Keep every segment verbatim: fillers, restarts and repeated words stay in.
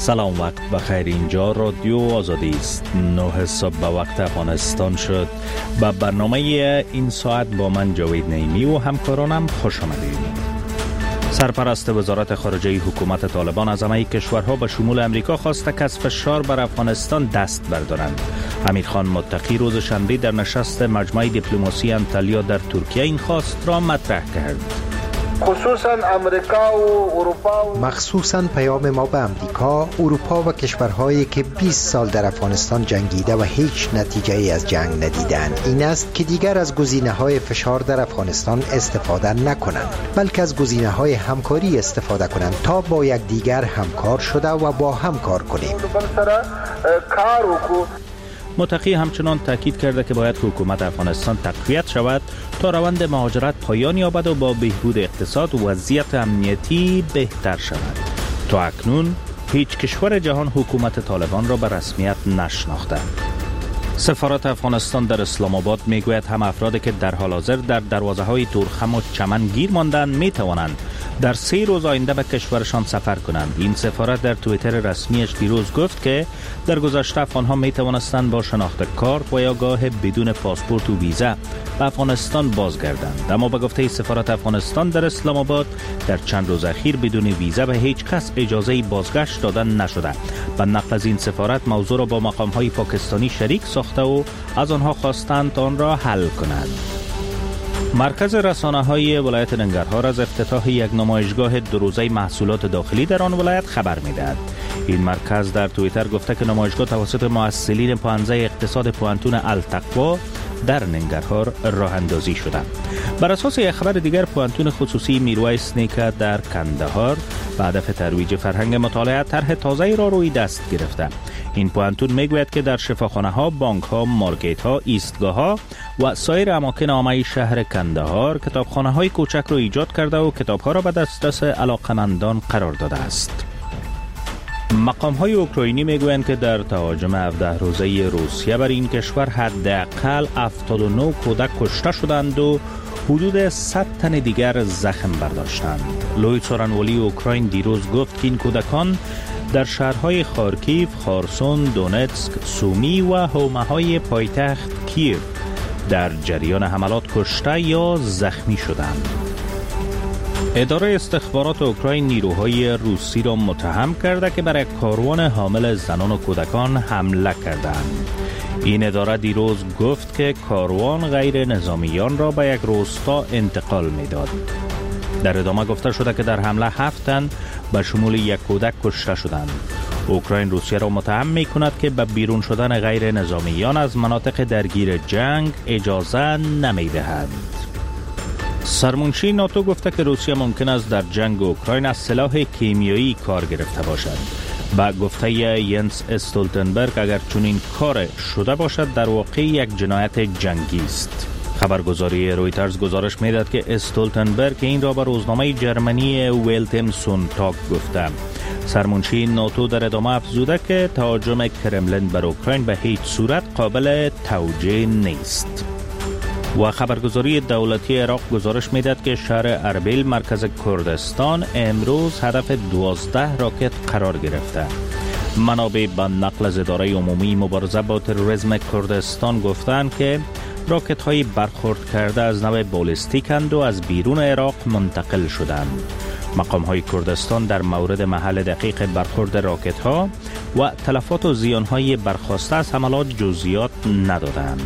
سلام، وقت بخیر. اینجا رادیو آزادی است. نه صبح به وقت افغانستان شد. با برنامه این ساعت با من جاوید نعیمی و همکارانم خوش آمدید. سرپرست وزارت خارجه حکومت طالبان از همه کشورها به شمول امریکا خواسته که از فشار بر افغانستان دست بردارند. امیرخان متقی روز شنبه در نشست مجمع دیپلماسی انطالیا در ترکیه این خواست را مطرح کرد. خصوصا امریکا و اروپا و مخصوصا پیام ما به امریکا، اروپا و کشورهایی که بیست سال در افغانستان جنگیده و هیچ نتیجه ای از جنگ ندیدند این است که دیگر از گزینه‌های فشار در افغانستان استفاده نکنند، بلکه از گزینه‌های همکاری استفاده کنند تا با یکدیگر همکار شده و با هم کار کنیم. متقی همچنان تاکید کرده که باید حکومت افغانستان تقویت شود تا روند مهاجرت پایان یابد و با بهبود اقتصاد و وضعیت امنیتی بهتر شود. تا اکنون هیچ کشور جهان حکومت طالبان را به رسمیت نشناخته. سفارت افغانستان در اسلام آباد میگوید هم افرادی که در حال حاضر در دروازه‌های تورخم و چمن گیر ماندند میتوانند در سه روز آینده به کشورشان سفر کنند. این سفارت در توییتر رسمیش دیروز گفت که در گذشته افغان‌ها میتوانستند با شناخت کارت و یا گاه بدون پاسپورت و ویزا به افغانستان بازگردند، اما به گفته سفارت افغانستان در اسلام آباد در چند روز اخیر بدون ویزا به هیچ کس اجازه بازگشت دادن نشده. به نقل از این سفارت موضوع را با مقام‌های پاکستانی شریک ساخته و از آنها خواستند آن را حل کنند. مرکز رسانه‌های ولایت ننگرهار از افتتاح یک نمایشگاه دو روزه محصولات داخلی در آن ولایت خبر می‌دهد. این مرکز در توییتر گفته که نمایشگاه توسط مؤسسین پوهنځی اقتصاد پوهنتون التقوا در ننگرهار راه اندازی شده. بر اساس یک خبر دیگر، پوهنتون خصوصی میرویس نیکه در کندهار به هدف ترویج فرهنگ مطالعه طرح تازه‌ای را روی دست گرفته. این پوهنتون میگوید که در شفاخانه‌ها، بانک‌ها، مارکت‌ها، ایستگاه‌ها و سایر اماکن عامه شهر کندهار کتابخانه‌های کوچک را ایجاد کرده و کتاب‌ها را به دسترس علاقه‌مندان قرار داده است. مقام‌های اوکراینی میگویند که در تهاجم هفده روزه روسیه بر این کشور حداقل هفتاد و نه کودک کشته شدند و حدود صد تن دیگر زخم برداشتند. لوی سورنوالی اوکراین دیروز گفت که این کودکان در شهرهای خارکیف، خارسون، دونتسک، سومی و حومه‌های پایتخت کیف در جریان حملات کشته یا زخمی شدند. اداره استخبارات اوکراین نیروهای روسی را متهم کرده که بر یک کاروان حامل زنان و کودکان حمله کردند. این اداره دیروز گفت که کاروان غیر نظامیان را به یک روستا انتقال می‌داد. در ادامه گفته شده که در حمله هفت تن به شمول یک کودک کشته شدند. اوکراین روسیه را متهم می کند که به بیرون شدن غیر نظامیان از مناطق درگیر جنگ اجازه نمی دهد. سرمنشی ناتو گفته که روسیه ممکن است در جنگ اوکراین از سلاح کیمیایی کار گرفته باشد. با گفته ینس استولتنبرگ اگر چنین کار شده باشد در واقع یک جنایت جنگی است. خبرگزاری رویترز گزارش می‌دهد که استولتنبرگ این را به روزنامه جرمنی ولتن سونتاگ گفته. سرمنشی ناتو در ادامه افزوده که تهاجم کرملین بر اوکراین به هیچ صورت قابل توجیه نیست. و خبرگزاری دولتی عراق گزارش می‌دهد که شهر اربیل مرکز کردستان امروز هدف دوازده راکت قرار گرفته. منابع به نقل از اداره عمومی مبارزه با تروریسم کردستان گفتند که راکت های برخورد کرده از نوع بالستیکند و از بیرون عراق منتقل شدند. مقام های کردستان در مورد محل دقیق برخورد راکت ها و تلفات و زیان های برخاسته از حملات جزئیات ندادند.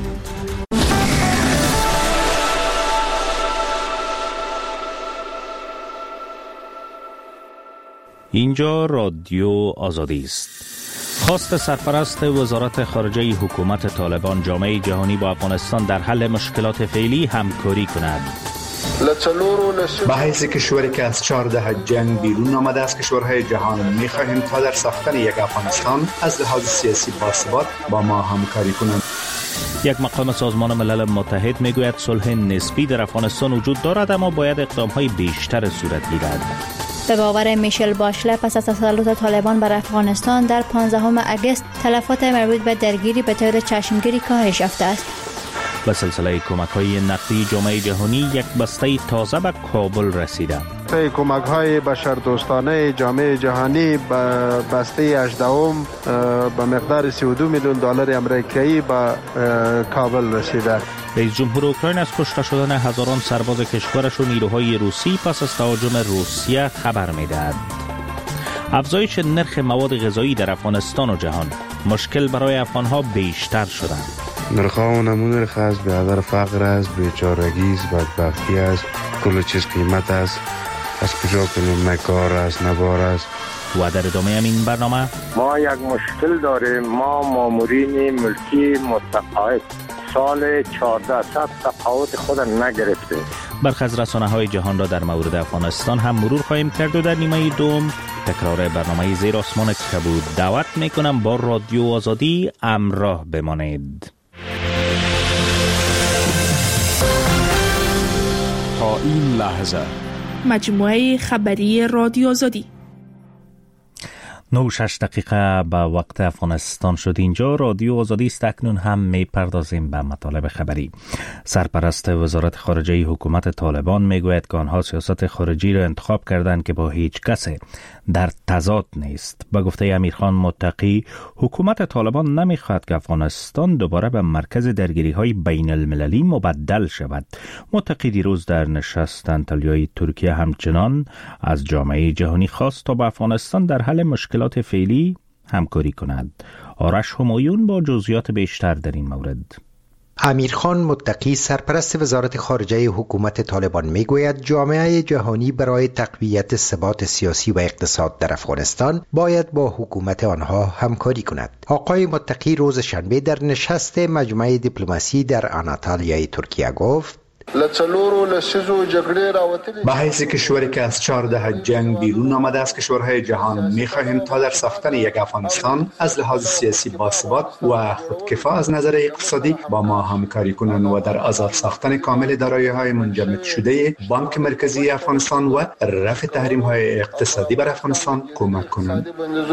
اینجا رادیو آزادی است. خواست سرپرست وزارت خارجه حکومت طالبان جامعه جهانی با افغانستان در حل مشکلات فعلی همکاری کند. به حیث کشوری که از چهارده جنگ بیرون آمده از کشورهای جهان می‌خواهیم تا در ساختن یک افغانستان از لحاظ سیاسی باثبات با ما همکاری کنند. یک مقام سازمان ملل متحد میگوید صلح نسبی در افغانستان وجود دارد اما باید اقدام‌های بیشتر صورت گیرد. به باور میشل باشله پس از تسلط طالبان بر افغانستان در پانزدهم اگست تلفات مربوط به درگیری به طور چشمگیری کاهش یافته است. به سلسله کمک‌های نقدی جامعه جهانی یک بسته تازه به کابل رسیده. نقطه کمک های بشردوستانه جامعه جهانی به بسته هجدهم به مقدار سی و دو میلیون دلار آمریکایی به کابل رسیده. رئیس جمهور اوکراین از کشته شدن هزاران سرباز کشورش و نیروهای روسی پس از تهاجم روسیه خبر می‌دهد. افزایش نرخ مواد غذایی در افغانستان و جهان، مشکل برای افغان‌ها بیشتر شده. نرخ‌ها و نمون نرخ است، به هدر فقر است، بیچارگی است، بدبختی است، کل چیز قیمت است. از کجا کنیم؟ نه کار است، نه بار است. و در ادامه همین برنامه ما یک مشکل داریم. ما مامورین ملکی متقاعد سال چهارده صد تقاعد خود نگرفته. برخی از رسانه‌های جهان را در مورد افغانستان هم مرور خواهیم کرد و در نیمه دوم تکرار برنامه زیر آسمان کبود. دعوت میکنم با رادیو آزادی همراه بمانید. تا این لحظه مجموعه خبری رادیو آزادی. نه و شش دقیقه به وقت افغانستان شد. اینجا رادیو آزادی است. اکنون هم می پردازیم به مطالب خبری. سرپرست وزارت خارجه حکومت طالبان می گوید که آنها سیاست خارجی را انتخاب کردند که با هیچ کسی در تضاد نیست. با گفته امیرخان متقی، حکومت طالبان نمی خواهد که افغانستان دوباره به مرکز درگیری های بین المللی مبدل شود. متقی دیروز در نشست انطالیای ترکیه همچنان از جامعه جهانی خواست تا با افغانستان در حل مشکل فعلی همکاری کند. آرش همایون با جزئیات بیشتر در این مورد. امیرخان متقی سرپرست وزارت خارجه حکومت طالبان میگوید جامعه جهانی برای تقویت ثبات سیاسی و اقتصاد در افغانستان باید با حکومت آنها همکاری کند. آقای متقی روز شنبه در نشست مجمع دیپلماسی در آناتالیای ترکیه گفت به حیث کشوری که از چهارده جنگ بیرون آمده از کشورهای جهان می‌خواهیم تا در ساختن یک افغانستان از لحاظ سیاسی باثبات و خودکفا از نظر اقتصادی با ما همکاری کنند و در آزاد ساختن کامل دارایی‌های منجمد شده بانک مرکزی افغانستان و رفع تحریم‌های اقتصادی بر افغانستان کمک کنند.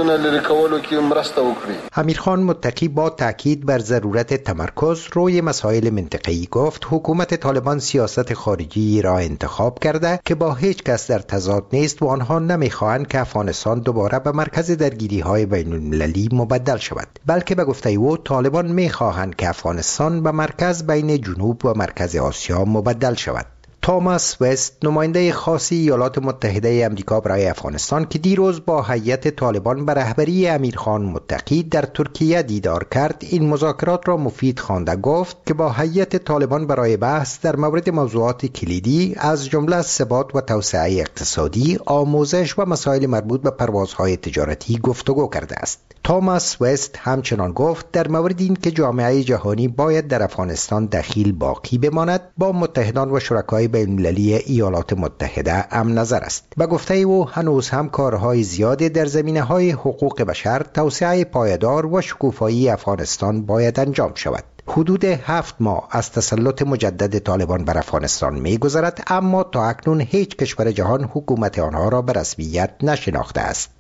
امیرخان متقی با تاکید بر ضرورت تمرکز روی مسائل منطقه‌ای گفت حکومت طالبان سیاست خارجی را انتخاب کرده که با هیچ کس در تضاد نیست و آنها نمیخواهند که افغانستان دوباره به مرکز درگیری های بین المللی مبدل شود، بلکه به گفته او طالبان میخواهند که افغانستان به مرکز بین جنوب و مرکز آسیا مبدل شود. توماس وست، نماینده خاص ایالات متحده آمریکا برای افغانستان که دیروز با هیئت طالبان به رهبری امیرخان متقی در ترکیه دیدار کرد، این مذاکرات را مفید خوانده گفت که با هیئت طالبان برای بحث در مورد موضوعات کلیدی از جمله ثبات و توسعه اقتصادی، آموزش و مسائل مربوط به پروازهای تجارتی گفتگو کرده است. توماس وست همچنان گفت در مورد این که جامعه جهانی باید در افغانستان دخیل باقی بماند، با متحدان و شرکای بین المللی ایالات متحده امن نظر است. به گفته او هنوز هم کارهای زیادی در زمینه‌های حقوق بشر، توسعه پایدار و شکوفایی افغانستان باید انجام شود. حدود هفت ماه از تسلط مجدد طالبان بر افغانستان می‌گذرد، اما تا اکنون هیچ کشور جهان حکومت آنها را به رسمیت نشناخته است.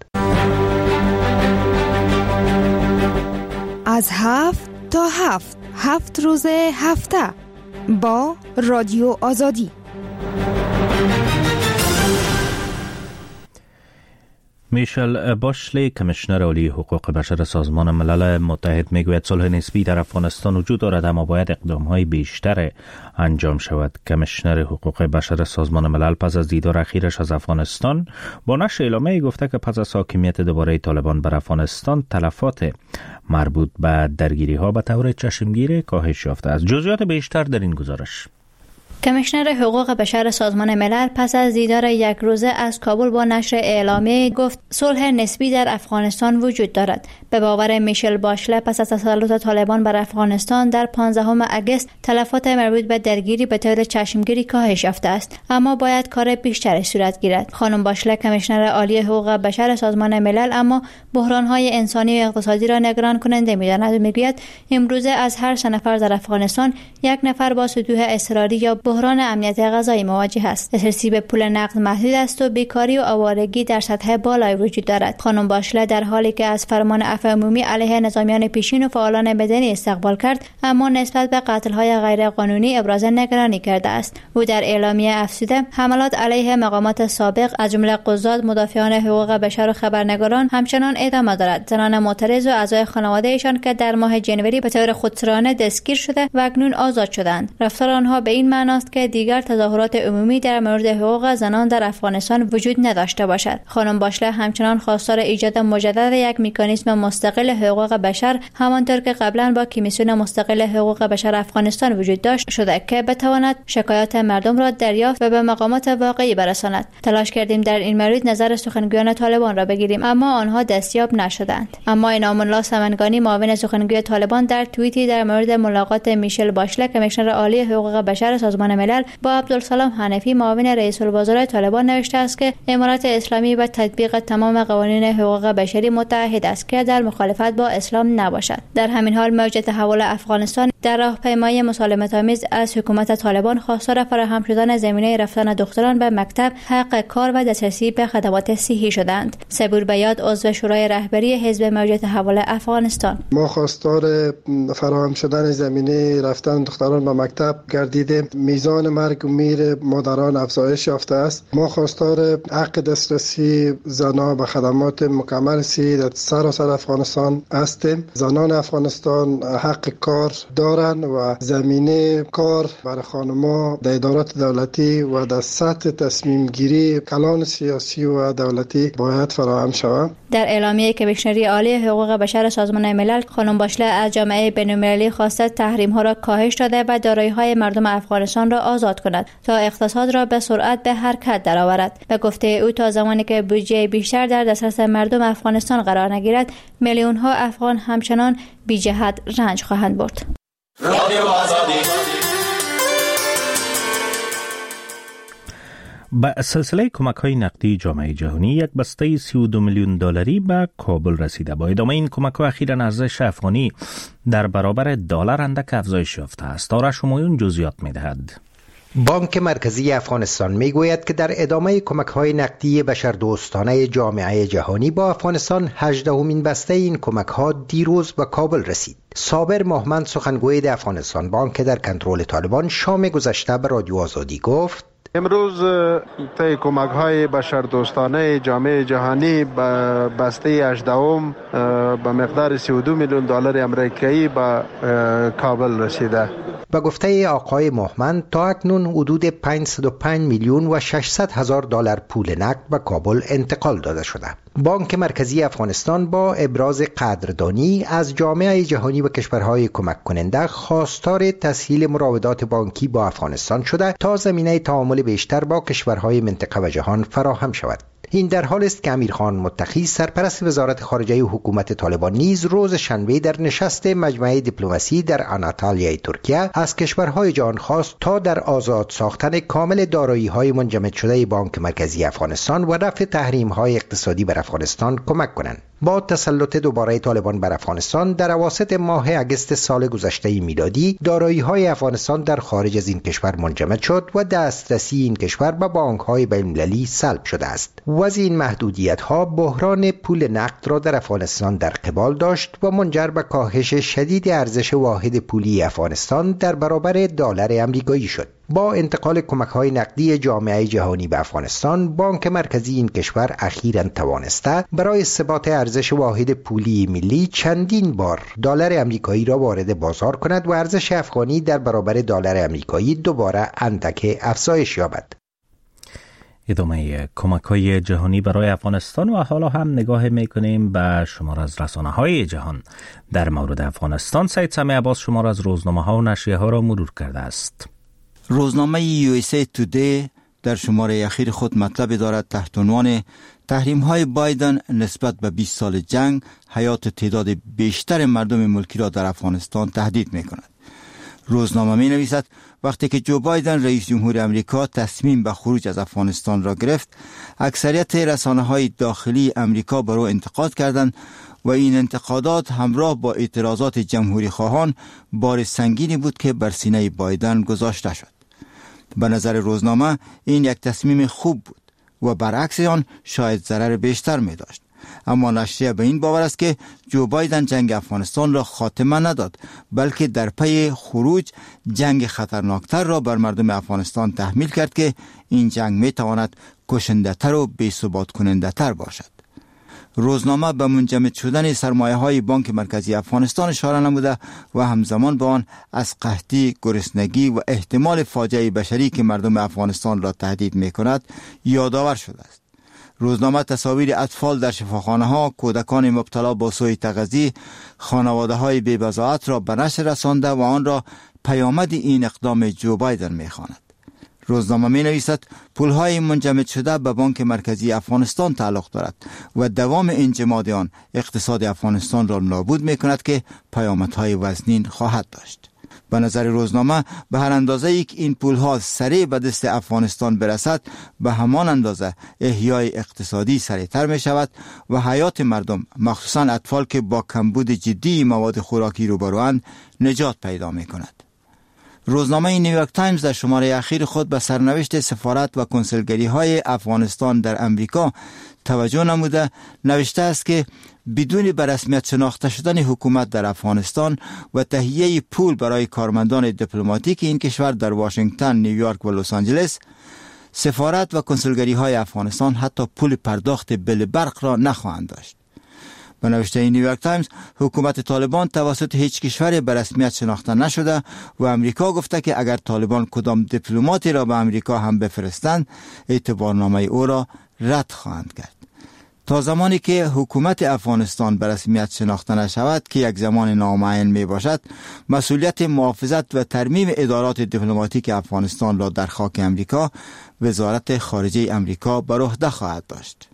از هفت تا هفت هفت روز هفته با رادیو آزادی. میشل باشلی، کمیشنر عالی حقوق بشر سازمان ملل متحد، میگوید صلح نسبی در افغانستان وجود دارد اما باید اقدام‌های بیشتر انجام شود. کمیشنر حقوق بشر سازمان ملل پس از دیدار اخیرش از افغانستان با نشر اعلامیه‌ای گفته که پس از حاکمیت دوباره طالبان بر افغانستان تلفات مربوط به درگیری‌ها به طور چشمگیر کاهش یافته است. جزئیات بیشتر در این گزارش. کمیشنر حقوق بشر سازمان ملل پس از دیدار یک روزه از کابل با نشر اعلامیه گفت صلح نسبی در افغانستان وجود دارد. به باور میشل باشله پس از تسلط طالبان بر افغانستان در پانزدهم اگست تلفات مربوط به درگیری به طور چشمگیری کاهش یافته است، اما باید کار بیشتری صورت گیرد. خانم باشله کمیشنر عالی حقوق بشر سازمان ملل اما بحران‌های انسانی و اقتصادی را نگران کننده می‌داند و می‌گوید امروزه از هر سه نفر در افغانستان یک نفر با سطوح اضطراری یا بحران امنیت غذایی مواجه است. دسترسی به پول نقد محدود است و بیکاری و آوارگی در سطح بالایی وجود دارد. خانم باشله در حالی که از فرمان عفو عمومی علیه نظامیان پیشین و فعالان مدنی استقبال کرد، اما نسبت به قتل‌های غیرقانونی ابراز نگرانی کرده است. او در اعلامیه افزوده حملات علیه مقامات سابق از جمله قضات، مدافعان حقوق بشر و خبرنگاران همچنان ادامه دارد. زنان معترض و اعضای خانواده‌شان که در ماه جنوری به طور خودسرانه دستگیر شده و اکنون آزاد شدند، رفتار آنها به این معنی است که دیگر تظاهرات عمومی در مورد حقوق زنان در افغانستان وجود نداشته باشد. خانم باشله همچنان خواستار ایجاد مجدد یک مکانیزم مستقل حقوق بشر، همانطور که قبلا با کمیسیون مستقل حقوق بشر افغانستان وجود داشت شده که بتواند شکایات مردم را دریافت و به مقامات واقعی برساند. تلاش کردیم در این مورد نظر سخنگویان طالبان را بگیریم، اما آنها دستیاب نشدند. اما انعام الله سمنگانی، معاون سخنگوی طالبان، در توییتی در مورد ملاقات میشل باشله، کمیشنر عالی حقوق بشر سازمان ملل، با عبدالسلام حنفی، معاون رئیس الوزراء طالبان نوشته است که امارات اسلامی با تطبیق تمام قوانین حقوق بشری متعهد است که در مخالفت با اسلام نباشد. در همین حال موج تحول افغانستان در راهپیمایی مسالمت‌آمیز از حکومت طالبان خواستار فراهم شدن زمینه رفتن دختران به مکتب، حق کار و دسترسی به خدمات صحی شدند. صبور بیاد، عضو شورای رهبری حزب موج تحول افغانستان: ما خواستار فراهم شدن زمینه رفتن دختران به مکتب گردیدیم. میزان مرگ و میر مادران افزایش یافته است. ما خواستار حق دسترسی زنان به خدمات مکمل صحی در سراسر افغانستان هستیم. زنان افغانستان حق کار دارند و زمینه کار برای خانم‌ها در ادارات دولتی و در سطح تصمیم گیری کلان سیاسی و دولتی باید فراهم شود. در اعلامیه کمیشنری عالی حقوق بشر سازمان ملل، خانم باشله از جامعه بین‌المللی خواسته تحریم‌ها را کاهش داده و دارایی‌های مردم افغانستان را آزاد کند تا اقتصاد را به سرعت به حرکت درآورد. به گفته او تا زمانی که بودجه بیشتر در دسترس مردم افغانستان قرار نگیرد، میلیون‌ها افغان همچنان بی جهت رنج خواهند برد. با سلسله کمک‌های نقدی جامعه جهانی، یک بسته سی و دو میلیون دلاری به کابل رسیده. با ادامه این کمک‌ها اخیراً ارزش افغانی در برابر دلار اندک افزایش یافته است. آرش همایون جزئیات می‌دهد. بانک مرکزی افغانستان میگوید که در ادامه کمک‌های نقدی بشردوستانه جامعه جهانی با افغانستان، هجدهمین بسته این کمک‌ها دیروز به کابل رسید. صابر محمد، سخنگوی افغانستان بانک در کنترل طالبان، شام گذشته به رادیو آزادی گفت: امروز طی کمک‌های بشردوستانه جامعه جهانی به بسته هجدهم به مقدار سی و دو میلیون دلار امریکایی به کابل رسیده. به گفته آقای محمد، تا اکنون حدود پانصد و پنج میلیون و ششصد هزار دلار پول نقد به کابل انتقال داده شده. بانک مرکزی افغانستان با ابراز قدردانی از جامعه جهانی و کشورهای کمک کننده خواستار تسهیل مراودات بانکی با افغانستان شده تا زمینه تعامل بیشتر با کشورهای منطقه و جهان فراهم شود. این در حال است که امیرخان متقی، سرپرست وزارت خارجه حکومت طالبان، نیز روز شنبه در نشست مجمع دیپلماسی در آناتالیای ترکیه از کشورهای جهان خواست تا در آزاد ساختن کامل دارایی‌های منجمد شده بانک مرکزی افغانستان و رفع تحریم‌های اقتصادی بر افغانستان کمک کنند. با تسلط دوباره طالبان بر افغانستان در اواسط ماه اگست سال گذشته میلادی، دارایی‌های افغانستان در خارج از این کشور منجمد شد و دسترسی این کشور به بانک‌های بین‌المللی سلب شده است. وضع این محدودیت‌ها بحران پول نقد را در افغانستان در قبال داشت و منجر به کاهش شدید ارزش واحد پولی افغانستان در برابر دلار آمریکایی شد. با انتقال کمک‌های نقدی جامعه جهانی به افغانستان، بانک مرکزی این کشور اخیراً توانسته برای ثبات ارزش واحد پولی ملی چندین بار دلار آمریکایی را وارد بازار کند و ارزش افغانی در برابر دلار آمریکایی دوباره اندک افزایش یابد. ادامه کمک‌های جهانی برای افغانستان و حالا هم نگاه می‌کنیم به شمار از رسانه‌های جهان در مورد افغانستان. سید سمیع عباس شمار از روزنامه‌ها و نشریه‌ها را مرور کرده است. روزنامه یو اس ای تودی در شماره اخیر خود مطلب دارد تحت عنوان تحریم‌های بایدن نسبت به بیست سال جنگ حیات تعداد بیشتر مردم ملکی را در افغانستان تهدید می‌کند. روزنامه می‌نویسد وقتی که جو بایدن رئیس جمهور امریکا تصمیم به خروج از افغانستان را گرفت، اکثریت رسانه‌های داخلی امریکا بر او انتقاد کردند و این انتقادات همراه با اعتراضات جمهوری خواهان بار سنگینی بود که بر سینه بایدن گذاشته شد. به نظر روزنامه این یک تصمیم خوب بود و برعکس آن شاید ضرر بیشتر می داشت. اما نشریه به این باور است که جو بایدن جنگ افغانستان را خاتمه نداد، بلکه در پی خروج جنگ خطرناکتر را بر مردم افغانستان تحمیل کرد که این جنگ می تواند کشنده تر و بی ثبات کننده تر باشد. روزنامه به منجمد شدن سرمایه های بانک مرکزی افغانستان اشاره نموده و همزمان با آن از قحطی، گرسنگی و احتمال فاجعه بشری که مردم افغانستان را تهدید می کند یادآور شده است. روزنامه تصاویر اطفال در شفاخانه ها، کودکان مبتلا به سوء تغذیه، خانواده های بی بضاعت را به نشر رسانده و آن را پیامد این اقدام جو بایدن می خواند. روزنامه می نویسد پولهای منجمد شده به بانک مرکزی افغانستان تعلق دارد و دوام انجماد آن اقتصاد افغانستان را نابود می کند که پیامدهای وزنین خواهد داشت. به نظر روزنامه به هر اندازه ای که این پولها سریع به دست افغانستان برسد، به همان اندازه احیای اقتصادی سریعتر می شود و حیات مردم، مخصوصا اطفال که با کمبود جدی مواد خوراکی روبروند، نجات پیدا می کند. روزنامه نیویورک تایمز در شماره اخیر خود به سرنوشت سفارت و کنسولگری های افغانستان در امریکا توجه نموده نوشته است که بدون به رسمیت شناخته شدن حکومت در افغانستان و تهیه پول برای کارمندان دیپلماتیک این کشور در واشنگتن، نیویورک و لس آنجلس، سفارت و کنسولگری های افغانستان حتی پول پرداخت بل برق را نخواهند داشت. به نوشته نیویورک تایمز، حکومت طالبان توسط هیچ کشوری به رسمیت شناخته نشده و امریکا گفته که اگر طالبان کدام دیپلماتی را به امریکا هم بفرستند، اعتبارنامه او را رد خواهند کرد. تا زمانی که حکومت افغانستان به رسمیت شناخته نشود که یک زمان نامعین می باشد، مسئولیت محافظت و ترمیم ادارات دیپلماتیک افغانستان را در خاک امریکا وزارت خارجه امریکا بر عهده خواهد داشت.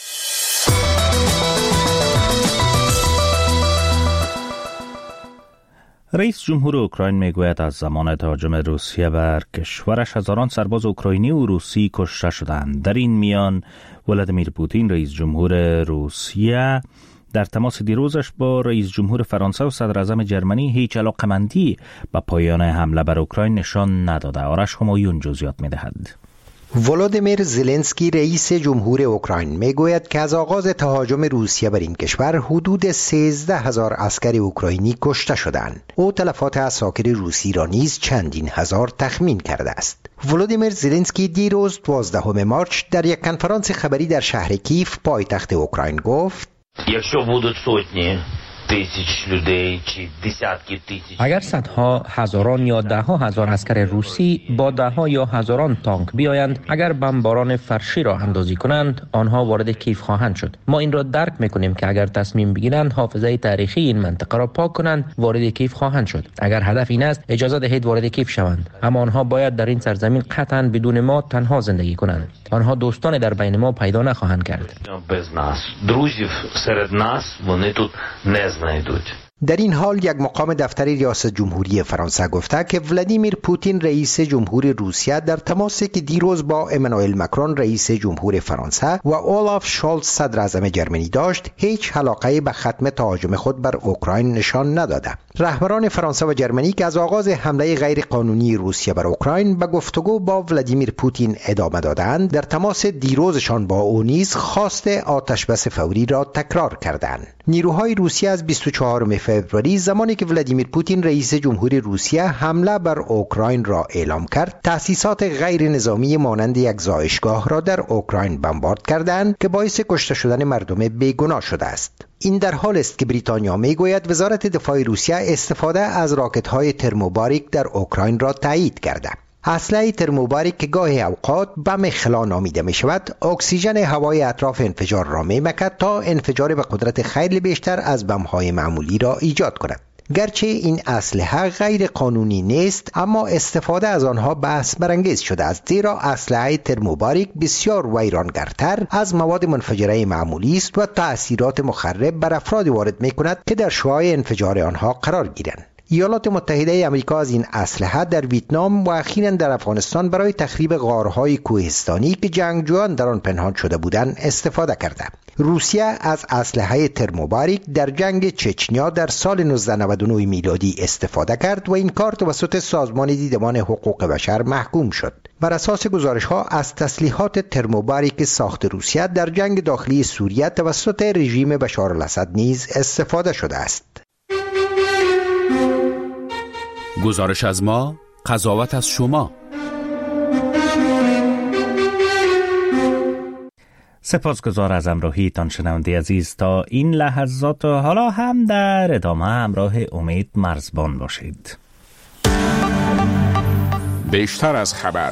رئیس جمهور اوکراین میگوید از زمان تهاجم روسیه بر کشورش هزاران سرباز اوکراینی و روسی کشته شدند. در این میان ولادیمیر پوتین رئیس جمهور روسیه در تماس دیروزش با رئیس جمهور فرانسه و صدر اعظم جرمنی هیچ علاقمندی به پایان حمله بر اوکراین نشان نداده. آرش همایون جزئیات میدهد. ولادیمیر زلنسکی رئیس جمهور اوکراین میگوید که از آغاز تهاجم روسیه بر این کشور حدود سیزده هزار عسکر اوکراینی کشته شدند. او تلفات عساکر روسی را نیز چندین هزار تخمین کرده است. ولادیمیر زلنسکی دیروز دوازدهم مارچ در یک کنفرانس خبری در شهر کیف پایتخت اوکراین گفت: якщо будуть сотні тисяч людей чи десятки тисяч. اگر صدها، هزاران یا ده ها هزار عسکر روسی با ده ها یا هزاران تانک بیایند، اگر بمباران فرشی را اندازی کنند، آنها وارد کیف خواهند شد. ما این را درک میکنیم که اگر تصمیم بگیرند حافظه تاریخی این منطقه را پاک کنند، وارد کیف خواهند شد. اگر هدف این است، اجازه دهید وارد کیف شوند. اما آنها باید در این سرزمین قطعا بدون ما تنها زندگی کنند. آنها دوستان در بین ما پیدا نخواهند کرد. без нас. друзів серед нас вони тут не знайдуть. در این حال یک مقام دفتر ریاست جمهوری فرانسه گفته که ولادیمیر پوتین رئیس جمهور روسیه در تماسی که دیروز با امانوئل ماکرون رئیس جمهور فرانسه و اولاف شولز صدر اعظم جرمنی داشت، هیچ علاقه به ختم تهاجم خود بر اوکراین نشان نداده. رهبران فرانسه و جرمنی که از آغاز حمله غیر قانونی روسیه بر اوکراین به گفتگو با ولادیمیر پوتین ادامه دادند، در تماس دیروزشان با او نیز خواست آتشبس فوری را تکرار کردند. نیروهای روسیه از بیست و چهارم فوریه زمانی که ولادیمیر پوتین رئیس جمهور روسیه حمله بر اوکراین را اعلام کرد، تأسیسات غیر نظامی مانند یک زایشگاه را در اوکراین بمبارد کردند که باعث کشته شدن مردم بیگناه شده است. این در حال است که بریتانیا میگوید وزارت دفاع روسیه استفاده از راکت‌های ترموباریک در اوکراین را تایید کرده. اسلحه ترموباریک که گاهی اوقات بم خلا نامیده می شود، اکسیژن هوای اطراف انفجار را می مکد تا انفجار به قدرت خیلی بیشتر از بم‌های معمولی را ایجاد کند. گرچه این اسلحه غیر قانونی نیست، اما استفاده از آنها بحث برانگیز شده است، زیرا اسلحه ترموباریک بسیار ویرانگرتر از مواد منفجره معمولی است و تأثیرات مخرب بر افراد وارد می کند که در شعاع انفجار آنها قرار گیرند. ایالات متحده آمریکا از این اسلحه در ویتنام و اخیراً در افغانستان برای تخریب غارهای کوهستانی که جنگجویان در آن پنهان شده بودند استفاده کرده. روسیه از اسلحه ترموباریک در جنگ چچنیا در سال نوزده نود و نه میلادی استفاده کرد و این کار توسط سازمان دیدبان حقوق بشر محکوم شد. بر اساس گزارش‌ها از تسلیحات ترموباریک ساخت روسیه در جنگ داخلی سوریه توسط رژیم بشار الاسد نیز استفاده شده است. گزارش از ما، قضاوت از شما. سپاسگزار از همراهیتان شنونده عزیز. تا این لحظات حالا هم در ادامه همراه امید مرزبان باشید. بیشتر از خبر.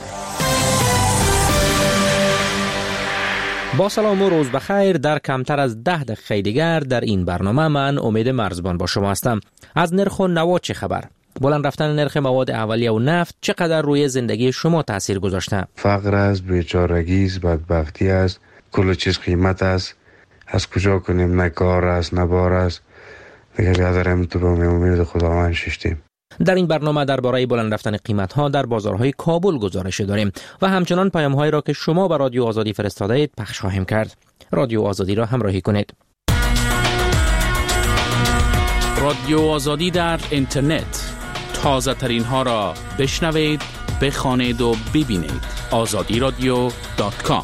با سلام و روز بخیر. در کمتر از ده دقیقه دیگر در این برنامه من امید مرزبان با شما هستم. از نرخ و نوا چه خبر؟ بلند رفتن نرخ مواد اولیه و نفت چقدر روی زندگی شما تاثیر گذاشته؟ فقر است، بیچارگی است، بدبختی است، کل چیز قیمت است. از کجا کنیم؟ نه کار است نه بار است. دیگه بیادرم تو به امید خداوند ششتیم. در این برنامه درباره بلند رفتن قیمت‌ها در بازارهای کابل گزارش داریم و همچنان پیام‌هایی را که شما به رادیو آزادی فرستاده اید پخش خواهیم کرد. رادیو آزادی را همراهی کنید. رادیو آزادی در اینترنت. تازه ترین ها را بشنوید، بخوانید و ببینید. آزادی رادیو دات کام.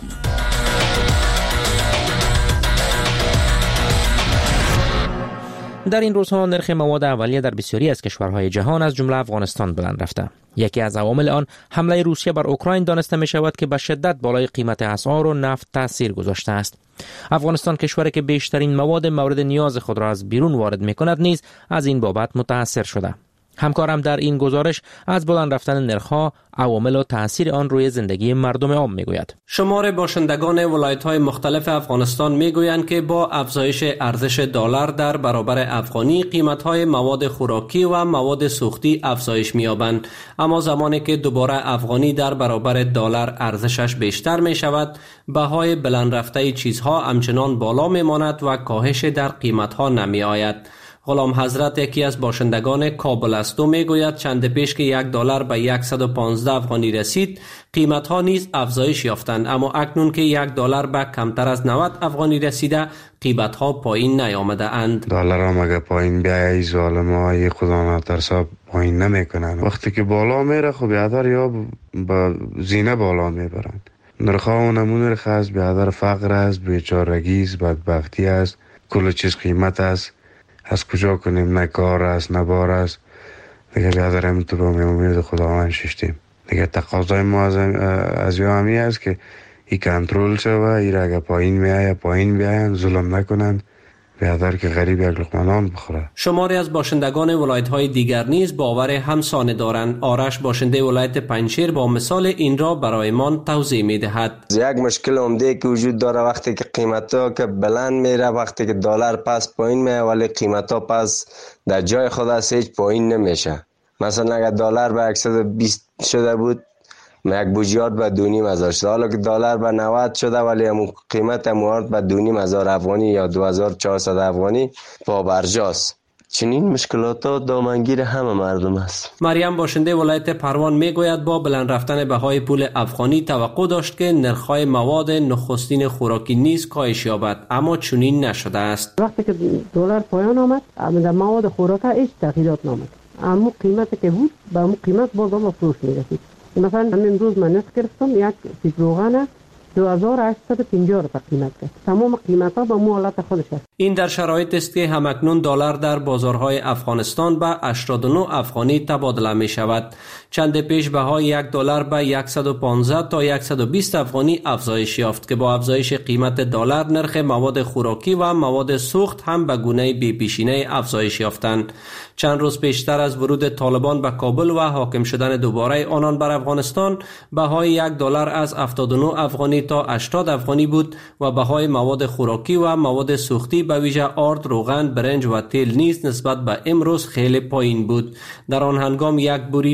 در این روزها نرخ مواد اولیه در بسیاری از کشورهای جهان از جمله افغانستان بلند رفته. یکی از عوامل آن حمله روسیه بر اوکراین دانسته می شود که به شدت بالای قیمت اسعار و نفت تاثیر گذاشته است. افغانستان کشوری که بیشترین مواد مورد نیاز خود را از بیرون وارد می کند نیز از این بابت متاثر شده. همکارم در این گزارش از بلند رفتن نرخ‌ها، عوامل و تأثیر آن روی زندگی مردم عام میگوید. شمار باشندگان ولایت‌های مختلف افغانستان میگویند که با افزایش ارزش دلار در برابر افغانی قیمت‌های مواد خوراکی و مواد سوختی افزایش می‌یابند، اما زمانی که دوباره افغانی در برابر دلار ارزشش بیشتر می‌شود، بهای بلند رفته چیزها همچنان بالا می‌ماند و کاهش در قیمت‌ها نمی‌آید. غلام حضرت یکی از باشندگان کابل است و میگوید چند پیش که یک دلار به صد و پانزده افغانی رسید، قیمت ها نیز افزایش یافتند، اما اکنون که یک دلار به کمتر از نود افغانی رسیده، قیمت ها پایین نیامده اند. دلار هم اگه پایین بیایی ظالم های خدا نترسا پایین نمیکنن. وقتی که بالا میره خب بیادر یا با زینه بالا میبرن. نرخ ها و نمون نرخ است، بیادر فقر است، بیچارگی است، بدبختی است، کل چیز قیمت است. از کجا کنیم؟ نه کار است نه بار است. دیگه بیادرم تو به امید خداوند ششتیم. دیگه تقاضای ما از از یه همی است که این کنترل شوه، این را اگه پایین میایه پایین بیاین، ظلم نکنن، بیادر که غریب یک لقمه نان بخوره. شماری از باشندگان ولایت‌های دیگر نیز باور همسانه دارند. آرش باشنده ولایت پنجشیر با مثال این را برایمان توضیح می‌دهد. یک مشکل عمده که وجود داره وقتی که قیمت‌ها که بلند میره، وقتی که دلار پس پایین میاد ولی قیمت‌ها پس در جای خود است، هیچ پایین نمیشه. مثلا اگر دلار به صد و بیست شده بود، یک بوجیات به دو نیم هزار شده. حالا که دلار به نود شده ولی همون قیمت اموارد به دو نیم هزار افغانی یا دو هزار و چهارصد افغانی پابرجاست. چنین مشکلات ها دامنگیر همه مردم است. مریم باشنده ولایت پروان میگوید با بلند رفتن بهای پول افغانی توقع داشت که نرخ‌های مواد نخستین خوراکی نیز کاهش یابد، اما چنین نشده است. وقتی که دلار پایان آمد، در مواد خوراکی هیچ تغییرات نامد، اما قیمتی که بود به اون قیمت باز هم فروش می‌رسید. مثلا همین روز من نصف گرفتم، یک پیش روغن دو هزار و هشتصد و پنجاه روپیه قیمت کرد. تمام قیمت ها به مو حالت خودش است. این در شرایط است که همکنون دلار در بازارهای افغانستان به هشتاد و نه افغانی تبادله می شود. چند پیش بهای یک دلار به صد و پانزده تا صد و بیست افغانی افزایش یافت که با افزایش قیمت دلار نرخ مواد خوراکی و مواد سوخت هم به گونه بی پیشینه افزایش یافتند. چند روز پیشتر از ورود طالبان به کابل و حاکم شدن دوباره آنان بر افغانستان، بهای یک دلار از هفتاد و نه افغانی تا هشتاد افغانی بود و بهای مواد خوراکی و مواد سوختی به ویژه آرد، روغن، برنج و تیل نیز نسبت به امروز خیلی پایین بود. در آن هنگام یک بوری پنجاه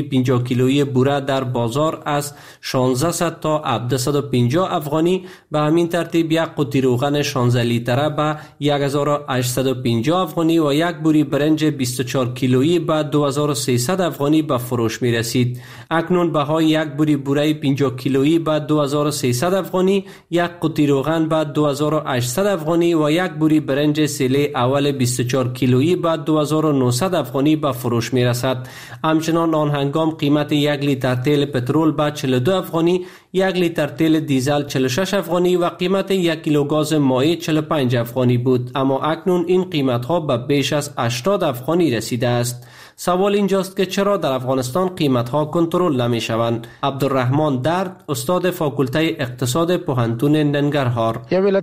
کیلویی بوره در بازار از شانزده تا هفتصد و پنجاه افغانی، به همین ترتیب یک قوطی روغن شانزده لیتره به هزار و هشتصد و پنجاه افغانی و یک بوری برنج بیست و چهار کیلویی به دو هزار و سیصد افغانی به فروش می رسید. اکنون بهای یک بوری بوره پنجاه کیلویی به دو هزار و سیصد افغانی، یک قوطی روغن به دو هزار و هشتصد افغانی و یک بوری برنج سیله اول بیست و چهار کیلویی به دو هزار و نهصد افغانی به فروش می رسد. همچنان آن هنگام قیمت یک لیتر تیل پترول به چهل و دو افغانی، یک لیتر تیل دیزل چهل و شش افغانی و قیمت یک کیلو گاز مایع چهل و پنج افغانی بود، اما اکنون این قیمت ها به بیش از هشتاد افغانی رسیده است. سوال اینجاست که چرا در افغانستان قیمت ها کنترل نمی شوند؟ عبدالرحمن درد، استاد فاکولته اقتصاد پوهنتون ننگرهار: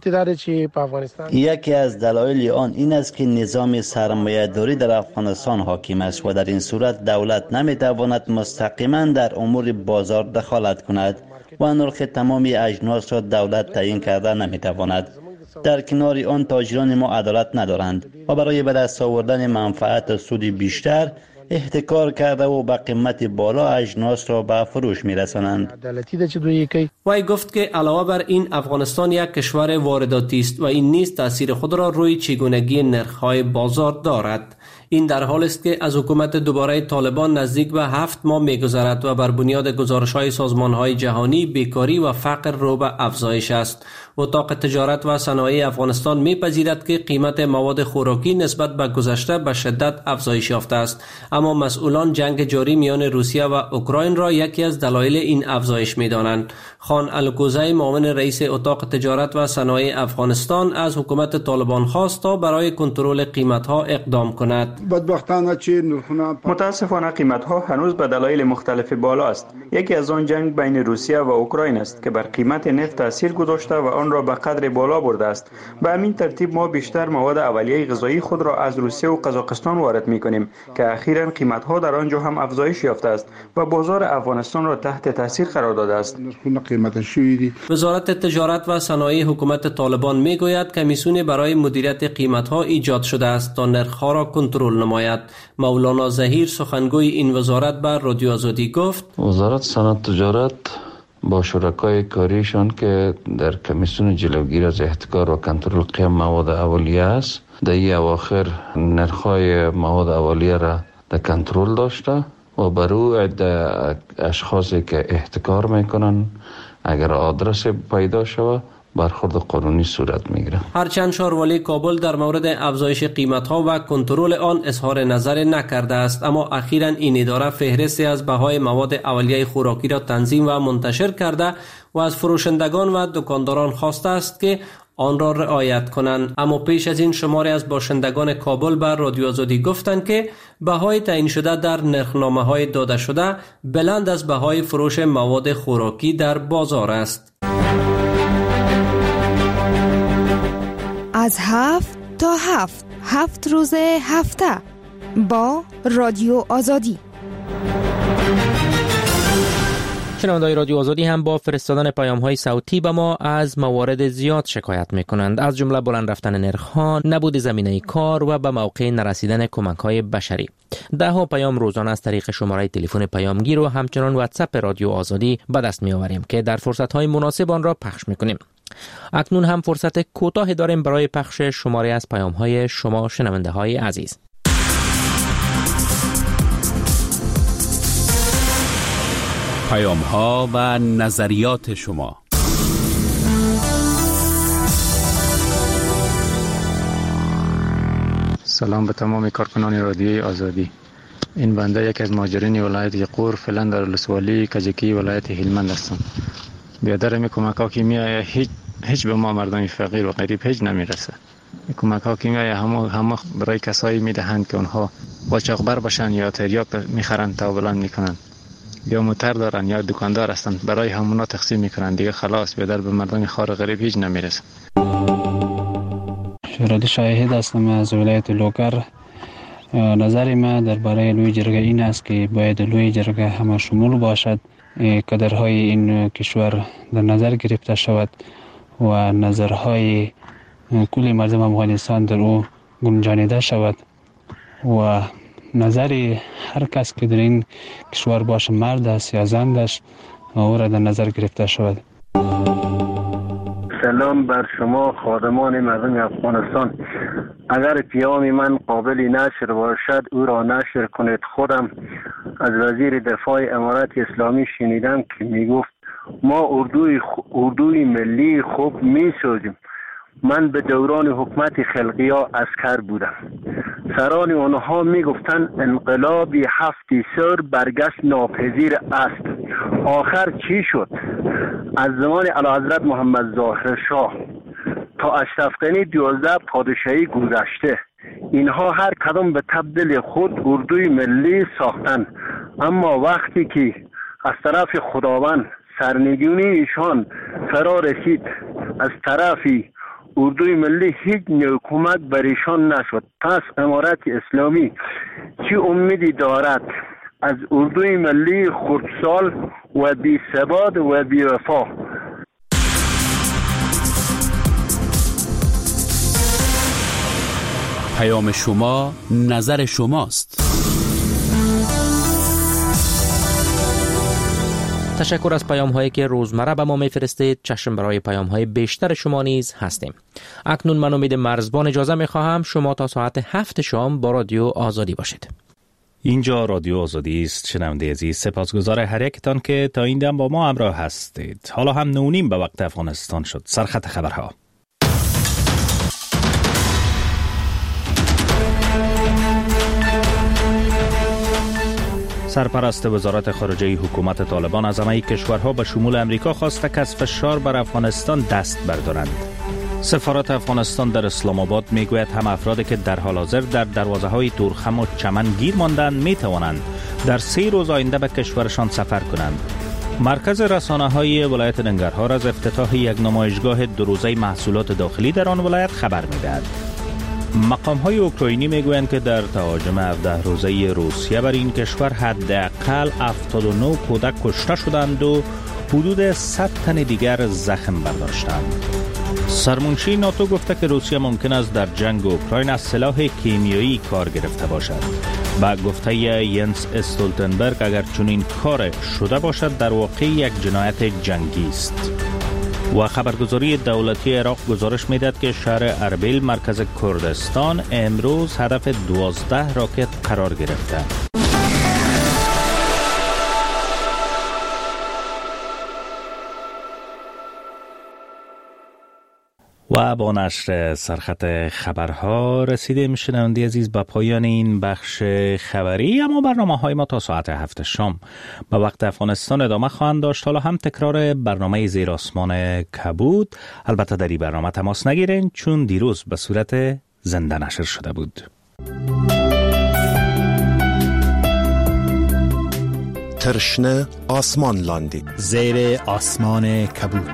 یکی از دلایل آن این است که نظام سرمایه‌داری در افغانستان حاکم است و در این صورت دولت نمی تواند مستقیما در امور بازار دخالت کند و نرخ تمامی اجناس را دولت تعیین کرده نمی تواند. در کنار آن تاجران ما عدالت ندارند و برای به دست آوردن منفعت سود بیشتر احتکار کرده و با قیمت بالا اجناس را به فروش می رسانند. وی گفت که علاوه بر این افغانستان یک کشور وارداتی است و این نیز تاثیر خود را روی چگونگی نرخ‌های بازار دارد. این در حال است که از حکومت دوباره طالبان نزدیک به هفت ماه می‌گذرد و بر بنیاد گزارش‌های سازمان‌های جهانی بیکاری و فقر رو به افزایش است. اتاق تجارت و صنایع افغانستان می‌پذیرد که قیمت مواد خوراکی نسبت به گذشته به شدت افزایش یافته است، اما مسئولان جنگ جاری میان روسیه و اوکراین را یکی از دلایل این افزایش می‌دانند. خان الکوزی، معاون رئیس اتاق تجارت و صنایع افغانستان، از حکومت طالبان خواست تا برای کنترل قیمت‌ها اقدام کند. متاسفانه قیمت‌ها هنوز به دلایل مختلف بالا است. یکی از آن جنگ بین روسیه و اوکراین است که بر قیمت نفت تاثیر گذاشته و آن را به قدر بالا برده است. به همین ترتیب ما بیشتر مواد اولیه غذایی خود را از روسیه و قزاقستان وارد می‌کنیم که اخیراً قیمت‌ها در آنجا هم افزایش یافته است و بازار افغانستان را تحت تاثیر قرار داده است. وزارت تجارت و صنایع حکومت طالبان میگوید کمیسیون برای مدیریت قیمت‌ها ایجاد شده است تا نرخ‌ها را کنترل نماید. مولانا ظهیر، سخنگوی این وزارت، بر رادیو آزادی گفت: وزارت صنعت تجارت با شرکای کاریشان که در کمیسیون جلوگیری از احتکار و کنترل قیم مواد اولیه است، در این اواخر نرخ‌های مواد اولیه را در کنترل داشته و برای اشخاصی که احتکار میکنن اگر آدرس پیدا شود برخورد قانونی صورت میگیره. هرچند شاروالی کابل در مورد افزایش قیمت‌ها و کنترل آن اظهار نظر نکرده است، اما اخیراً این اداره فهرستی از بهای مواد اولیه خوراکی را تنظیم و منتشر کرده و از فروشندگان و دکانداران خواسته است که آن را رعایت کنند. اما پیش از این شماری از باشندگان کابل بر رادیو آزادی گفتند که بهای تعیین شده در نرخنامه‌های داده شده بلند از بهای فروش مواد خوراکی در بازار است. از هفت تا هفت هفت روز هفته با رادیو آزادی. شنونده‌های رادیو آزادی هم با فرستادن پیام‌های صوتی به ما از موارد زیاد شکایت می‌کنند، از جمله بلند رفتن نرخ‌ها، نبود زمینه کار و به موقع نرسیدن کمک‌های بشری. ده ها پیام روزانه از طریق شماره تلفن پیامگیر و همچنان واتساپ رادیو آزادی به دست می‌آوریم که در فرصت‌های مناسب آن را پخش می‌کنیم. اکنون هم فرصت کوتاه داریم برای پخش شماره از پیام‌های شما شنونده‌های عزیز. پیام‌ها و نظریات شما. سلام به تمام کارکنان رادیوی آزادی. این بنده یک از مهاجرین ولایت یقور فعلا در ولسوالی کجکی ولایت هلمند هستم. بیادر می کمک ها که می آید هیچ هیچ به ما مردم فقیر و غریب هیچ نمی رسه. کمک ها که می آید همه همه برای کسایی می دهند که اونها قاچاقبر باشن یا تریاک میخرن تا بلند میکنن، یا موتر دارن یا دکاندار هستن، برای همونا تقسیم میکنن. دیگه خلاص بیادر به مردم خار غریب هیچ نمی رسه. شهرت شاهد هستم از ولایت لوکر. نظر ما درباره لوی جرگه این است که باید لوی جرگه همه شمول باشد، کدرهای این کشور در نظر گرفته شود و نظرهای کل مردم افغانستان در او گنجانیده شود و نظر هر کس که در این کشور باشه، مرد است یا زندش، او را در نظر گرفته شود. سلام بر شما خادمان مردم افغانستان. اگر پیام من قابل نشر باشد او را نشر کنید. خودم از وزیر دفاع امارات اسلامی شنیدم که می گفت ما اردوی, اردوی ملی خوب می سازیم. من به دوران حکومت خلقیا عسکر بودم. سران آنها می گفتن انقلابی هفتی سر برگشت ناپذیر است. آخر چی شد؟ از زمان اعلیحضرت محمد ظاهر شاه تا اشرف غنی دوازده پادشاهی گذشته، اینها هر کدام به تبدیل خود اردوی ملی ساختن، اما وقتی که از طرف خداوند سرنگونی ایشان فرا رسید، از طرفی اردوی ملی هیچ کمک بر ایشان نشد. پس امارت اسلامی چه امیدی دارد از اردوی ملی خردسال و بی ثبات و بی وفا؟ پیام شما، نظر شماست. تشکر از پیام هایی که روزمره به ما میفرستید. چشم برای پیام های بیشتر شما نیز هستیم. اکنون من امید مرزبان اجازه میخواهم شما تا ساعت هفت شام با رادیو آزادی باشید. اینجا رادیو آزادی است. شنونده عزیز، سپاسگزار هر یکتان که تا این دم با ما همراه هستید. حالا هم نونیم به وقت افغانستان شد. سرخط خبرها. سرپرست وزارت خارجه حکومت طالبان از همه کشورها به شمول امریکا خواسته که از فشار بر افغانستان دست بردارند. سفارت افغانستان در اسلام آباد میگوید هم افرادی که در حال حاضر در دروازه های تورخم و چمن گیر ماندند می توانند در سه روز آینده به کشورشان سفر کنند. مرکز رسانه های ولایت ننگرهار از افتتاح یک نمایشگاه دو روزه محصولات داخلی در آن ولایت خبر می‌دهد. مقام های اوکراینی میگویند که در تهاجم هفده روزه روسیه بر این کشور حداقل هفتاد و نه کودک کشته شدند و حدود صد تن دیگر زخم برداشتند. سرمنشی ناتو گفته که روسیه ممکن است در جنگ اوکراین از سلاح کیمیایی کار گرفته باشد. با گفته ینس استولتنبرگ اگر چنین کار شده باشد در واقع یک جنایت جنگی است. و خبرگزاری دولتی عراق گزارش می‌دهد که شهر اربیل مرکز کردستان امروز هدف دوازده راکت قرار گرفته. و با نشر سرخط خبرها رسیدیم شنونده عزیز به پایان این بخش خبری، اما برنامه های ما تا ساعت هفت شام به وقت افغانستان ادامه خواهند داشت. حالا هم تکرار برنامه زیر آسمان کبود. البته در این برنامه تماس نگیرین چون دیروز به صورت زنده نشر شده بود. ترشنه آسمان لاندی زیر آسمان کبود.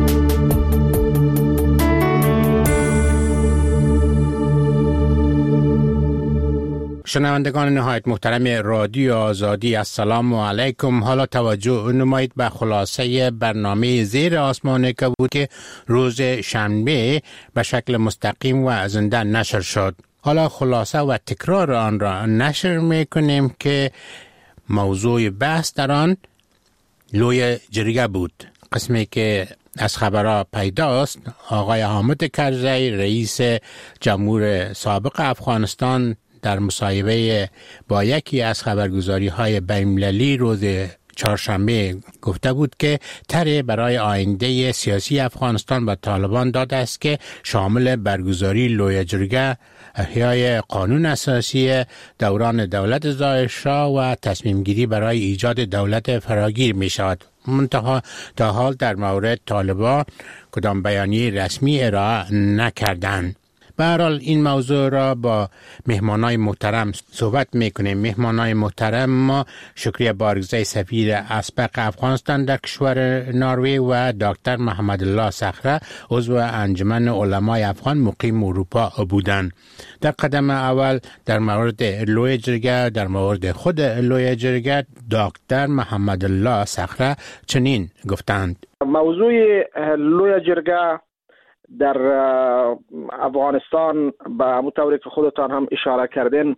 شنوندگان نهایت محترم رادیو آزادی، السلام علیکم. حالا توجه نمایید به خلاصه برنامه زیر آسمان کبود که روز شنبه به شکل مستقیم و زنده نشر شد. حالا خلاصه و تکرار آن را نشر میکنیم که موضوع بحث در آن لوی جرگه بود. قسمی که از خبرها پیداست آقای حامد کرزی رئیس جمهور سابق افغانستان در مصاحبه با یکی از خبرگزاری های بین‌المللی روز چهارشنبه گفته بود که طرح برای آینده سیاسی افغانستان به طالبان داده است که شامل برگزاری لوی جرگه، احیای قانون اساسی دوران دولت ظاهر شاه و تصمیم گیری برای ایجاد دولت فراگیر می شود. منتها تا حال در مورد طالبان کدام بیانیه رسمی ارائه نکردند. به هر حال این موضوع را با مهمانای محترم صحبت میکنیم. مهمانای محترم ما شکریه بارگزای سفیر اسبق افغانستان در کشور نروژ و دکتر محمد الله صخره عضو انجمن علمای افغان مقیم اروپا بودند. در قدم اول در مورد لوی جرگه، در مورد خود لوی جرگه دکتر محمد الله صخره چنین گفتند: موضوع لوی جرگه در افغانستان به مطوری که خودتان هم اشاره کردین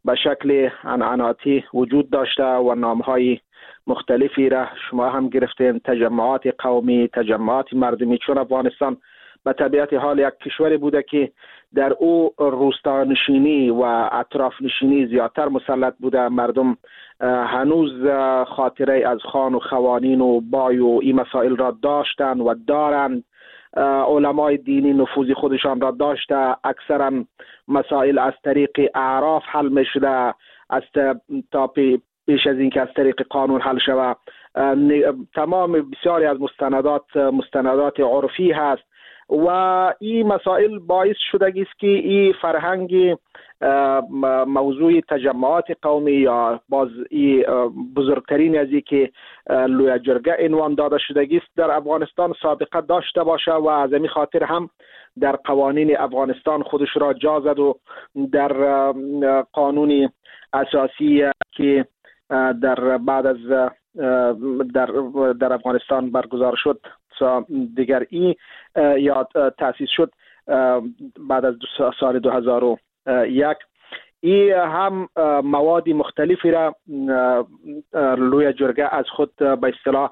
به شکل عنعناتی وجود داشته و نامهای مختلفی را شما هم گرفتین، تجمعات قومی، تجمعات مردمی، چون افغانستان به طبیعت حال یک کشوری بوده که در او روستانشینی و اطراف نشینی زیادتر مسلط بوده. مردم هنوز خاطره از خان و خوانین و بای و این مسائل را داشتن و دارند. علمای دینی نفوذ خودشان را داشته. اکثرا مسائل از طریق اعراف حل می شده، از تا پیش از اینکه از طریق قانون حل شود. تمام بسیاری از مستندات مستندات عرفی هست و این مسائل باعث شده است که این فرهنگ موضوع تجمعات قومی یا باز این بزرگترین از این که لوی جرگه عنوان داده شده است در افغانستان سابقه داشته باشه و از این خاطر هم در قوانین افغانستان خودش را جا زد و در قانون اساسی که در بعد از در در افغانستان برگزار شد دیگر این یا تأسیس شد بعد از سال دو هزار و یک، این هم مواد مختلفی را لوی جرگه از خود به اصطلاح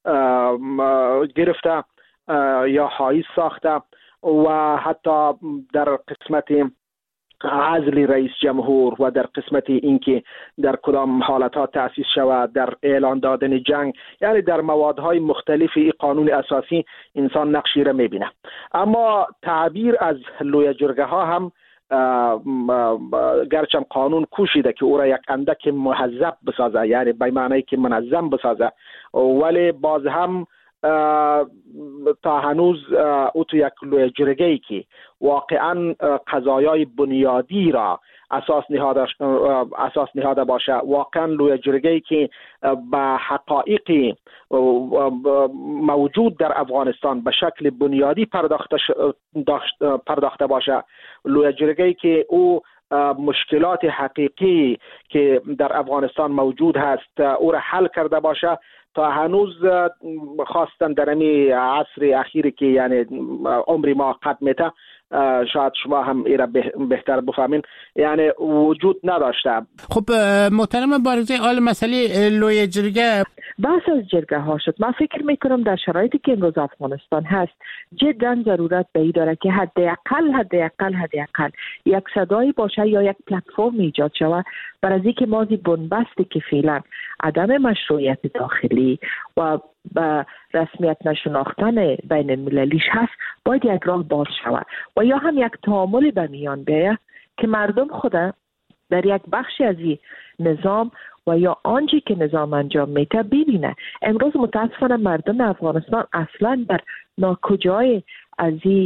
گرفته یا حایز ساخته و حتی در قسمت عزل رئیس جمهور و در قسمت اینکه در کدام حالتها تأسیس شود، در اعلان دادن جنگ، یعنی در موادهای مختلفی قانون اساسی انسان نقشی را میبینه. اما تعبیر از لوی جرگه ها هم گرچه قانون کوشیده که او را یک اندک مهذب بسازه، یعنی به معنی که منظم بسازه، ولی باز هم تا هنوز او تو یک لوی جرگه ای که واقعا قضایای بنیادی را اساس نهاده اساس نهاده باشه، واقعا لوی جرگه ای که به حقایق موجود در افغانستان به شکل بنیادی پرداخته پرداخته باشه، لوی جرگه ای که او مشکلات حقیقی که در افغانستان موجود هست او را حل کرده باشه. تا هنوز خواستن در این عصر اخیری که یعنی عمری ما قد میته، شاید شما هم ایره بهتر بفهمین، یعنی وجود نداشته. خب محترم بارزی، حال مسئله لوی جرگه بحث از جرگه ها شد. من فکر میکنم در شرایطی که امروز افغانستان هست جدا ضرورت به این داره که حداقل حداقل حداقل یک صدایی باشه یا یک پلتفرم ایجاد شود برای از اینکه مازی بنبستی که فعلا عدم مشروعیت داخلی و به رسمیت نشناختن بین المللیش هست باید یک راه باز شود و یا هم یک تعامل به میان بیاید که مردم خود در یک بخشی از این نظام و یا آنچه که نظام انجام میده ببینه. امروز متاسفانه مردم افغانستان اصلا در ناکجای از این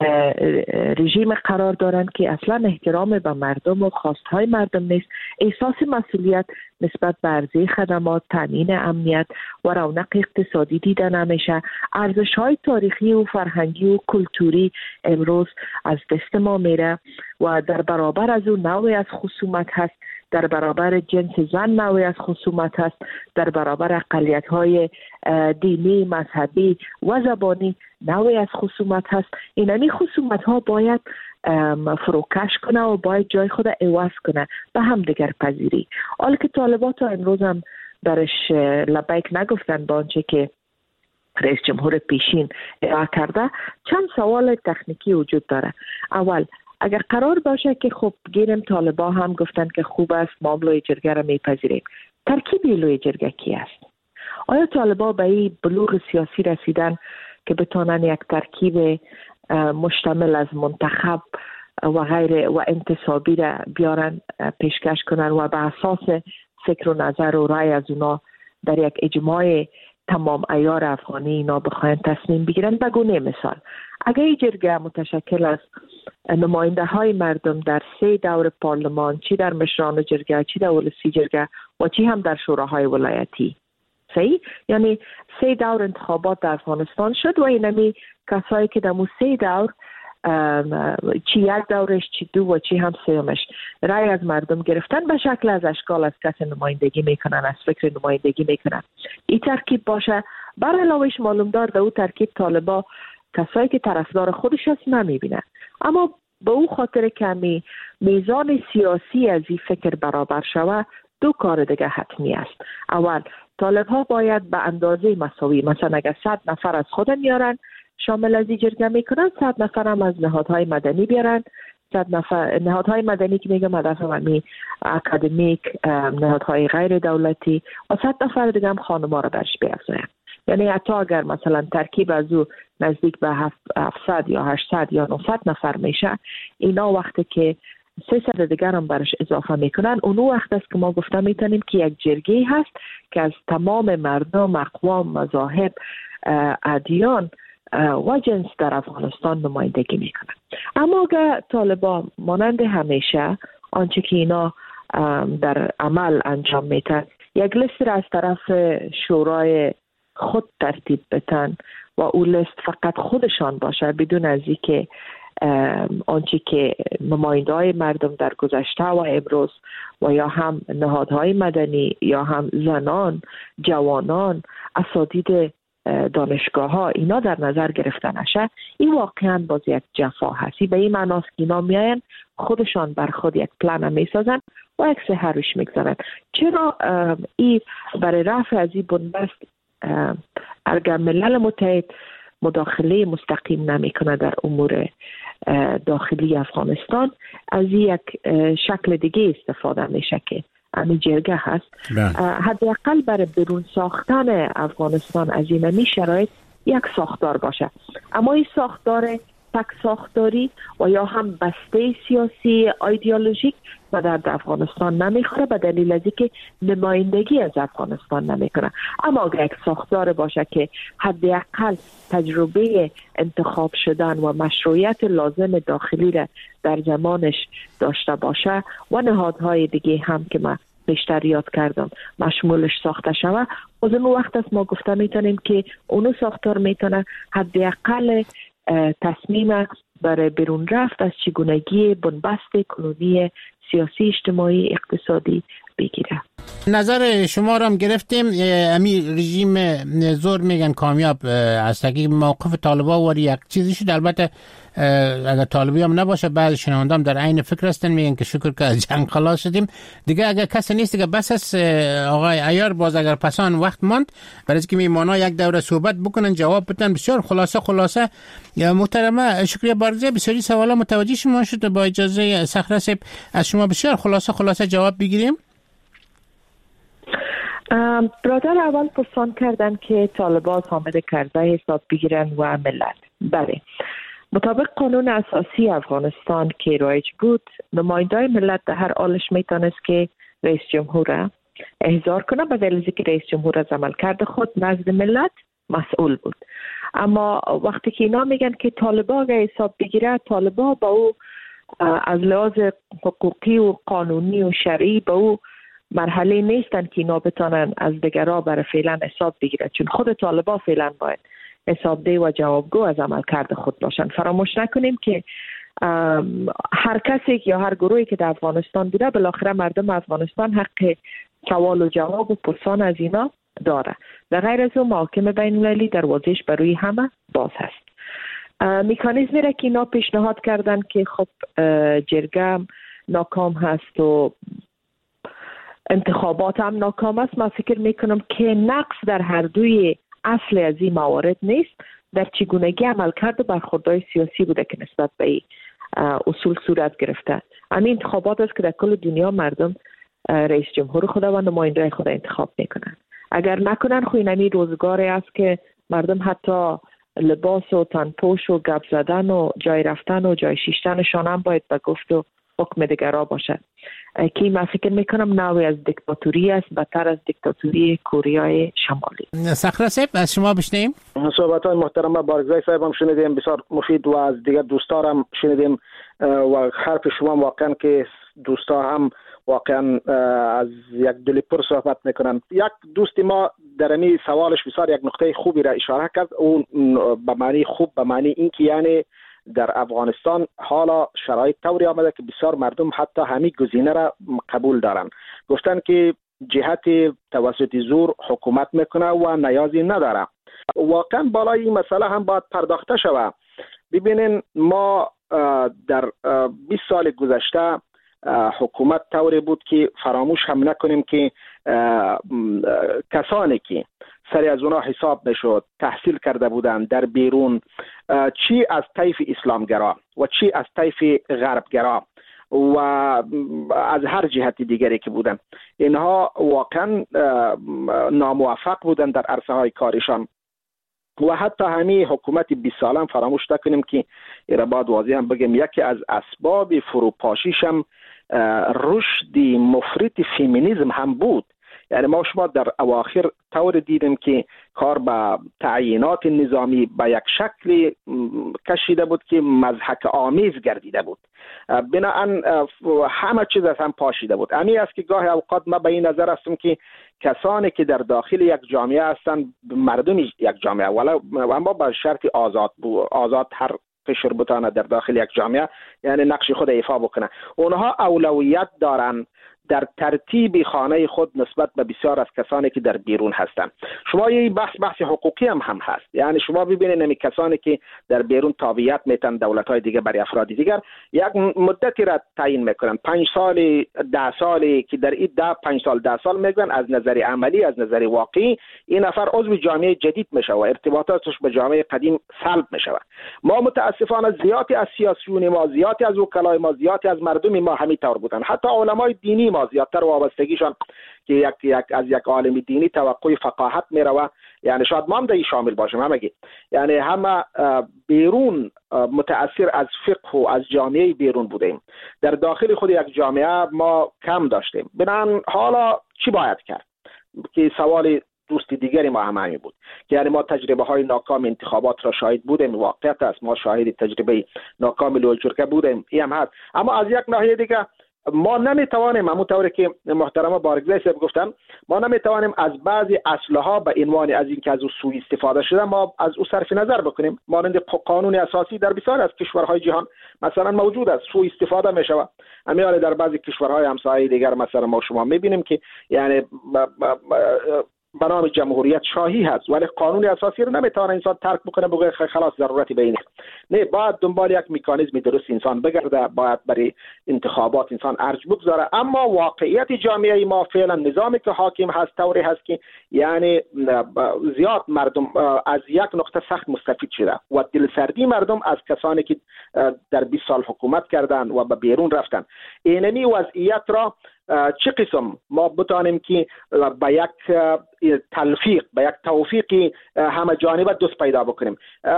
رژیم قرار دارند که اصلا احترام به مردم و خواستهای مردم نیست، احساس مسئولیت نسبت به عرضه خدمات، تامین امنیت و رونق اقتصادی دیده نمیشه. ارزش‌های تاریخی و فرهنگی و کلتوری امروز از دست ما میره و در برابر از اون نوعی از خصومت هست، در برابر جنس زن نوعی از خصومت هست، در برابر اقلیت‌های دینی، مذهبی و زبانی نوعی از خصومت هست. اینمی خصومت ها باید فروکش کنه و باید جای خود عوض کنه به هم دیگر پذیری. حالا که طالبات ها امروز هم درش لبیک نگفتن با آنچه که رئیس جمهور پیشین ارائه کرده، چند سوال تکنیکی وجود داره. اول، اگر قرار باشه که خب گیرم طالبا هم گفتن که خوب است ما لوی جرگه را میپذیریم، ترکیب لوی جرگه کی است؟ آیا طالبا به این بلوغ سیاسی رسیدن که بتونن یک ترکیب مشتمل از منتخب و غیر و انتصابی را بیارن پیشکش کنن و به اساس فکر و نظر و رای از اونا در یک اجماع تمام عیار افغانی اینا بخواین تصمیم بگیرن؟ بگونه مثال، اگر این جرگه متشکل از نماینده های مردم در سه دور پارلمان، چی در مشران جرگه، چی در ولسی جرگه و چی هم در شوراهای ولایتی، صحیح؟ یعنی سه دور انتخابات در افغانستان شد و اینمی کسایی که در سه دور چی یک دورش، چی دو و چی هم سومش رای از مردم گرفتن، به شکل از اشکال از کس نمایندگی میکنن، از فکر نمایندگی میکنن. این ترکیب باشه. بر علاوهش معلوم دار در او ترکیب طالبا کسایی که طرفدار خودش هست نمیبینن. اما به او خاطر کمی میزان سیاسی از این فکر برابر شود، دو کار دیگه حتمی است. اول، طالب ها باید به اندازه مساوی، مثلا اگر صد نفر از خود میارن شامل از این جرگه میکنن، صد نفر هم از نهادهای مدنی بیارن. صد نفر نهادهای مدنی که میگم هدف می اکادمیک، نهادهای غیر دولتی و صد نفر دیگه هم خانم‌ها رو برش بیافزاین. یعنی حتی اگر مثلا ترکیب از او نزدیک به هفتصد یا هشتصد یا نهصد نفر میشه، اینا وقتی که سیصد دیگر هم برش اضافه میکنن، اونو وقت است که ما گفته میتونیم که یک جرگه هست که از تمام مردم، اقوام، مذاهب، ادیان و جنس در افغانستان نمایندگی میکنن. اما اگر طالبان مانند همیشه آنچه که اینا در عمل انجام میتن، یک لیست را از طرف شورای خود ترتیب بتن و اون لیست فقط خودشان باشه، بدون از اینکه آنچه که نماینده های مردم در گذشته و امروز و یا هم نهادهای مدنی یا هم زنان، جوانان، اساتید دانشگاه ها اینا در نظر گرفته نشه، این واقعا باز یک جفا هستی. به این معناست که اینا میاین خودشان بر خود یک پلان میسازن و یک سحرش میگذارن. چرا این برای رفع از این بنبست اگر ملل متحد مداخله مستقیم نمیکنه در امور داخلی افغانستان، از یک شکل دیگه استفاده میشه که همین جرگه هست. حداقل برای برون ساختن افغانستان از این شرایط یک ساختار باشه. اما این ساختار تک ساختاری و یا هم بسته سیاسی ایدئولوژیک و در افغانستان نمیخوره، به دلیل از اینکه نمایندگی از افغانستان نمیکنه. اما اگر یک ساختار باشه که حداقل تجربه انتخاب شدن و مشروعیت لازم داخلی را در زمانش داشته باشه و نهادهای دیگه هم که ما بیشتر یاد کردم مشمولش ساخته شود، از اون وقت است ما گفته میتونیم که اونو ساختار میتونه حداقل تصمیم برای بیرون رفت از چگونگی بنبست کنونی سیاسی، اجتماعی، اقتصادی بگیره. نظر شما رو هم گرفتیم. امی رژیم زور میگن کامیاب است. اگه موقف طالبا و یک چیزی شد، البته اگر طالبی هم نباشه، بعض شنوندام در عین فکر هستن، میگن که شکر که از جنگ خلاص شدیم دیگه. اگر کسی نیست دیگه بس است. آقای عیار باز اگر پسان وقت ماند برای اینکه میمانا یک دوره صحبت بکنن، جواب بدن. بسیار خلاصه خلاصه محترمه، شکریه بارزه. بسیاری سوالا متوجه شما شد. با اجازه صخره صاحب از شما بسیار خلاصه خلاصه جواب بگیریم. برادر اول پرسان کردن که طالبان حامد کرده حساب بگیرن و ملت. بله، مطابق قانون اساسی افغانستان که رایج بود، نماینده ملت در هر حالش میتونست که رئیس جمهور را احضار کنه، به دلیل اینکه رئیس جمهور از عملکرد خود نزد ملت مسئول بود. اما وقتی که اینا میگن که طالبان را حساب بگیره، طالبان با او از لحاظ حقوقی و قانونی و شرعی با او مرحله نیستن که اینا بتانن از دیگرها برای فعلا حساب بگیرن، چون خود طالبان فعلا باید حسابده و جوابگو از عملکرد خود باشن. فراموش نکنیم که هر کسی یا هر گروهی که در افغانستان بوده، بالاخره مردم افغانستان حق سوال و جواب و پرسان از اینا داره. در غیر از اون محاکم بین المللی دروازش برای همه باز هست. مکانیزمی را که اینا پیشنهاد کردن که خب جرگه ناکام هست و انتخابات هم ناکام است، من فکر میکنم که نقص در هر دوی اصل از این موارد نیست، در چگونگی عملکرد و برخوردهای سیاسی بوده که نسبت به این اصول صورت گرفته. این انتخابات است که در کل دنیا مردم رئیس جمهور خود و نماینده خود انتخاب میکنن. اگر نکنن خو اینمی روزگاری است که مردم حتی لباس و تنپوش و گپ زدن و جای رفتن و جای شیشتنشان هم باید به گفت و حکم دیگرها باشد، که من فکر میکنم نوعی از دیکتاتوری است، بدتر از دیکتاتوری کره شمالی. صخره صاحب از شما بشنویم. صحبت های محترم بارگزای صاحب هم شنیدیم، بسیار مفید، و از دیگر دوستا هم شنیدیم و حرف شما واقعا که دوستا هم واقعا از یک دل پر صحبت میکنن. یک دوست ما در این سوالش بسیار یک نقطه خوبی را اشاره کرد، اون به معنی خوب، به معنی این که یعنی در افغانستان حالا شرایط طوری آمده که بسیار مردم حتی همین گزینه را قبول دارن. گفتن که جهت توسط زور حکومت میکنه و نیازی نداره. واقعا بالای این مسئله هم باید پرداخته شود. ببینین، ما در بیست سال گذشته حکومت طوری بود که فراموش هم نکنیم که کسانی که سری از اونا حساب نشد تحصیل کرده بودند در بیرون، چی از طیف اسلامگرا و چی از طیف غربگرا و از هر جهت دیگری که بودن، اینها واقعا ناموفق بودن در عرصه های کارشان و حتی همین حکومت بیست سالم فراموش نکنیم که ایرا باید واضح هم بگیم یکی از اسباب فروپاشیش هم رشد مفرط فیمینیزم هم بود. یعنی ما شما در اواخر طور دیدیم که کار به تعیینات نظامی به یک شکل کشیده بود که مضحک آمیز گردیده بود، بناهن همه چیز از هم پاشیده بود. امی است که گاهی اوقات ما به این نظر هستم که کسانی که در داخل یک جامعه هستند مردم یک جامعه، ولی اما با شرط آزاد بود، آزاد هر قشر بتانه در داخل یک جامعه یعنی نقش خود ایفا بکنه، اونها اولویت دارن در ترتیب خانه خود نسبت به بسیار از کسانی که در بیرون هستند. شما یه بحث بحث حقوقی هم هم هست، یعنی شما ببینید نمی کسانی که در بیرون تابعیت میتن دولت‌های دیگه برای افراد دیگر یک مدتی را تعیین میکنن، پنج سال ده سالی که در این ده پنج سال ده سال میگن از نظر عملی از نظر واقعی این نفر عضو جامعه جدید میشه و ارتباطاتش به جامعه قدیم سلب میشه. ما متاسفانه زیادی از سیاسیون ما، زیادی از وکلای ما، زیادی از مردم ما همین طور بودن، حتی علمای دینی ما زیادتر وابستگیشان که یک یک از یک عالم دینی توقع فقاهت میره، یعنی شاید ما هم در شامل باشیم همگی، یعنی همه بیرون متأثر از فقه و از جامعه بیرون بودیم، در داخل خود یک جامعه ما کم داشتیم. بنابراین حالا چی باید کرد که سوال دوست دیگری ما هم همین بود که یعنی ما تجربه های ناکام انتخابات را شاهد بودیم، واقعیت است ما شاهد تجربه ناکام لوجرکه بودیم، این هم هست. اما از یک ناحیه دیگه ما نمیتوانیم همون طوری که محترم بارگزای صاحب گفتن، ما نمیتوانیم از بعضی اسلحه ها به عنوان از اینکه از او سوء استفاده شده ما از او صرف نظر بکنیم. مانند قانون اساسی در بسیار از کشورهای جهان مثلا موجود است، سوء استفاده میشود. امیال در بعضی کشورهای همسایه دیگر مثلا ما شما میبینیم که یعنی با با با به نام جمهوریت شاهی هست ولی قانون اساسی رو نمیتونه انسان ترک بکنه بگه خلاص ضرورتی به این نه، باید دنبال یک مکانیزم درست انسان بگرده، باید برای انتخابات انسان ارج بگذاره. اما واقعیت جامعه ما فعلا نظامی که حاکم هست طوری هست که یعنی زیاد مردم از یک نقطه سخت مستفید شده و دلسردی مردم از کسانی که در بیست سال حکومت کردن و به بیرون رفتن. اینمی وضعیت را چه قسم ما بتانیم که با یک تلفیق با یک توفیق همه جانبه دوست پیدا بکنیم،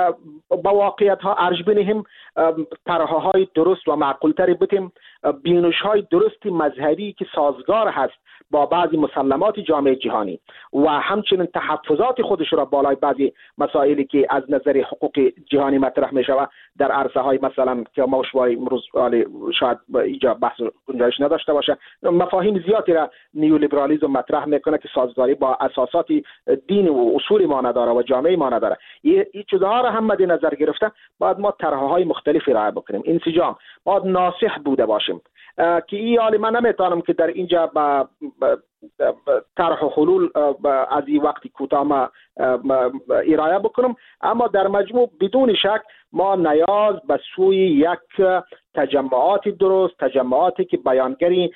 با واقعیت ها ارج بنهیم، طرح های درست و معقول تری بتیم، بینش های درست مذهبی که سازگار هست با بعضی مسلمات جامعه جهانی و همچنین تحفظات خودش را بالای بعضی مسائلی که از نظر حقوق جهانی مطرح می شود در عرصه های مثلا که ما شوای امروز شاید اینجا بحث گنجایش نداشته باشه، مفاهیم زیادی را نیولیبرالیسم مطرح میکنه که سازگاری با اساسات دین و اصول ما نداره و جامعه ما نداره. این چیزها را هم مد نظر گرفته باید ما طرحهای مختلفی ارائه بکنیم. انسجام باید ناصح بوده باشیم که این حالی من نمیتونم که در اینجا با طرح و حلول از این وقتی کوتاه ما ارائه بکنم، اما در مجموع بدون شک ما نیاز به سوی یک تجمعات درست، تجمعاتی که بیانگری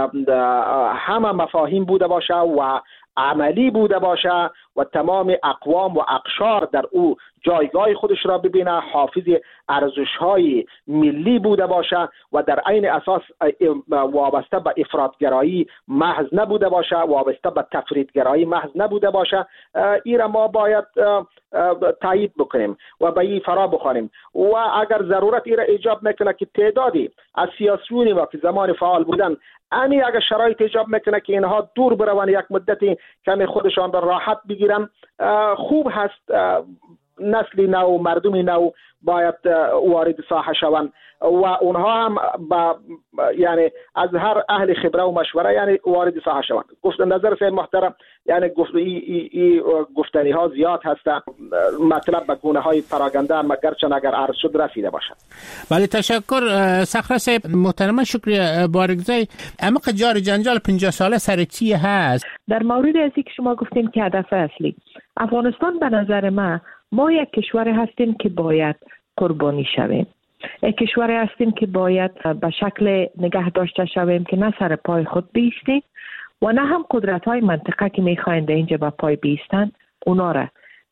همه مفاهیم بوده باشه و عملی بوده باشه و تمام اقوام و اقشار در او جایگاه خودش را ببینه، حافظ ارزش‌های ملی بوده باشه و در عین اساس وابسته به افراطگرایی محض نبوده باشه، وابسته به تفریطگرایی محض نبوده باشه. این را ما باید تایید بکنیم و به این فرا بخوانیم و اگر ضرورت این را ایجاب میکنه که تعدادی از سیاسیون ما که زمان فعال بودن امی اگر شرایط ایجاب میکنه که اینها دور بروند یک مدتی کمی خودشان را راحت بگیرن، خوب هست. نسلی نو، مردمی نو باید وارد ساحه شوند و اونها هم با یعنی از هر اهل خبره و مشوره یعنی وارد ساحه شوند. گفت نظر سید محترم یعنی گفت ای, ای, ای گفتنی ها زیاد هستن، مطلب به گونه های پراگنده مگر چون اگر عرض شد رسیده باشد. بله تشکر صخره صاحب محترم، شکریه بارگزای. اما جار جنجال پنجاه ساله سر چی هست؟ در مورد ازی که شما گفتیم که هدف اصلی افغانستان به نظر من ما یک کشور هستیم که باید قربانی شویم. کشوری هستیم که باید به شکل نگه داشته شویم که نه سر پای خود بیستیم و نه هم قدرت های منطقه که میخواین در اینجا به پای بیستن اونا را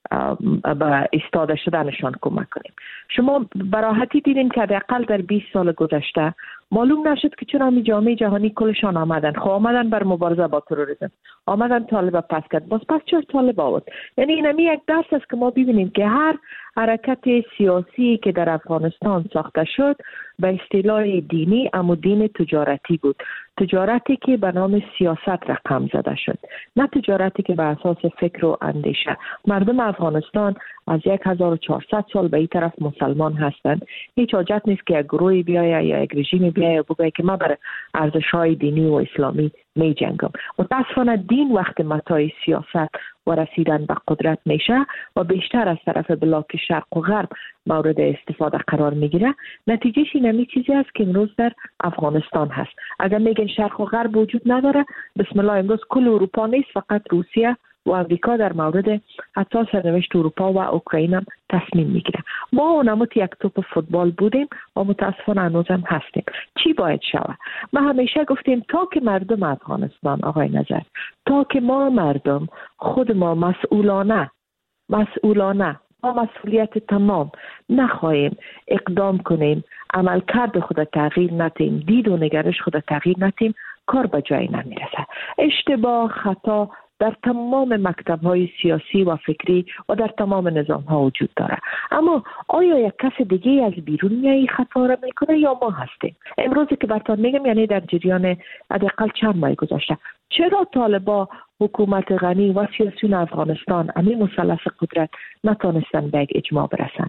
به ایستاده شدنشان کمک کنیم. شما براحتی دیدین که حداقل در بیست سال گذشته معلوم نشد که چرا می جامعه جهانی کلشان آمدن. خب آمدن بر مبارزه با تروریسم، آمدن طالب پس کرد، باز پس چرا طالب آورد؟ یعنی اینمی یک درس است که ما ببینیم که هر حرکت سیاسی که در افغانستان ساخته شد به اصطلاح دینی اما دین تجارتی بود، تجارتی که به نام سیاست رقم زده شد، نه تجارتی که به اساس فکر و اندیشه. مردم افغانستان از هزار و چهارصد سال به این طرف مسلمان هستند. هیچ حاجت نیست که یک گروهی بیایه یا یک رژیم بیایه بگه که ما بر ارزش‌های دینی و اسلامی می جنگم. متاسفانه دین وقت متاع سیاست و رسیدن به قدرت میشه و بیشتر از طرف بلاک شرق و غرب مورد استفاده قرار میگیره. نتیجهش اینمی چیزی است که امروز در افغانستان هست. اگر میگن شرق و غرب وجود نداره، بسم الله، امروز کل اروپا نیست، فقط روسیه و امریکا در مورد حتی سرنوشت اروپا و اوکراین هم تصمیم میگیره. ما اونموت یک توپ فوتبال بودیم و متاسفانه هنوزم هستیم. چی باید شود؟ ما همیشه گفتیم تا که مردم افغانستان، آقای نظر، تا که ما مردم خود ما مسئولانه مسئولانه با مسئولیت تمام نخواهیم اقدام کنیم، عملکرد خود تغییر ندیم، دید و نگرش خود تغییر ندیم، کار به جایی نمیرسه. اشتباه، خطا در تمام مکتب‌های سیاسی و فکری و در تمام نظام‌ها وجود داره. اما آیا یک کس دیگه از بیرون میای خطا را میکنه یا ما هستیم؟ امروزی که براتون میگم، یعنی در جریان حداقل چند ماه گذشته، چرا طالبا، حکومت غنی و سیاسیون افغانستان همین مثلث قدرت نتونستن به یک اجماع برسن؟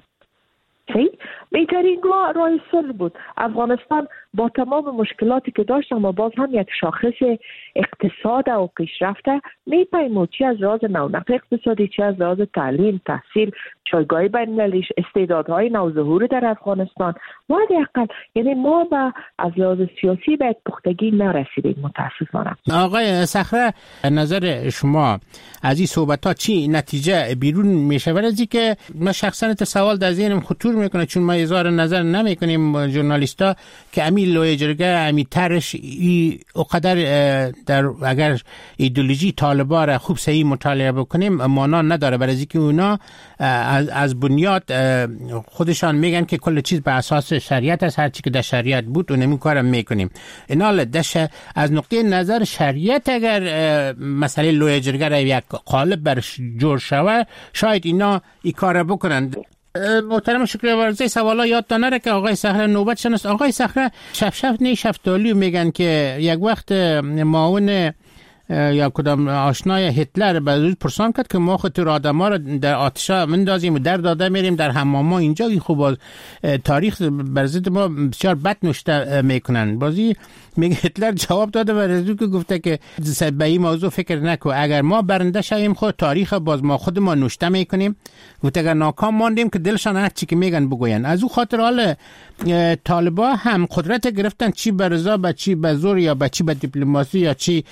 بهترین راه راه صلح بود. افغانستان با تمام مشکلاتی که داشت اما باز هم یک شاخص اقتصاد و پیشرفته میپیمود، چه از لحاظ نونق اقتصادی، چه از لحاظ تعلیم، تحصیل، جایگاه بین‌المللی، استعدادهای نوظهور در افغانستان. ما حداقل یعنی ما به از لحاظ سیاسی به یک پختگی نرسیدیم متاسفانه. آقای صخره، نظر شما از این صحبت‌ها چی نتیجه بیرون میشه؟ ولی که من شخصا سوال در ذهنم خطور میکنه، چون ما اظهار نظر نمیکنیم ژورنالیستا که امی لوی جرگه امی ترش ای اقدر در اگر ایدئولوژی طالبا را خوب صحیح مطالعه بکنیم مانا نداره، برای اینکه اونا از, از بنیاد خودشان میگن که کل چیز به اساس شریعت است، هر چی که در شریعت بود اونم کارم میکنیم. اینا دش از نقطه نظر شریعت اگر مسئله لوی جرگه را یک قالب برش جور شود، شاید اینا این کار بکنند. محترم شکریه ورزی سوالا یاد دانره که آقای صخره نوبت شنست. آقای صخره، شفشفت نی شفتالیو میگن که یک وقت معاون یا کدام آشنای هتلر به زود پرسان کرد که ما خود آدم ها رو در آتشا مندازیم و در داده میریم در حمام ها اینجا. این خوب تاریخ بر ضد ما بسیار بد نوشته میکنن. بازی میگه هتلر جواب داده و رزو که گفته که به این موضوع فکر نکو، اگر ما برنده شویم خود تاریخ باز ما خود ما نوشته میکنیم. گفته اگر ناکام ماندیم که دلشان هر چی که میگن بگوین. از او خاطر حال طالبا هم قدرت گرفتن، چی به رضا، به چی به زور یا به چی به دیپلماسی یا چی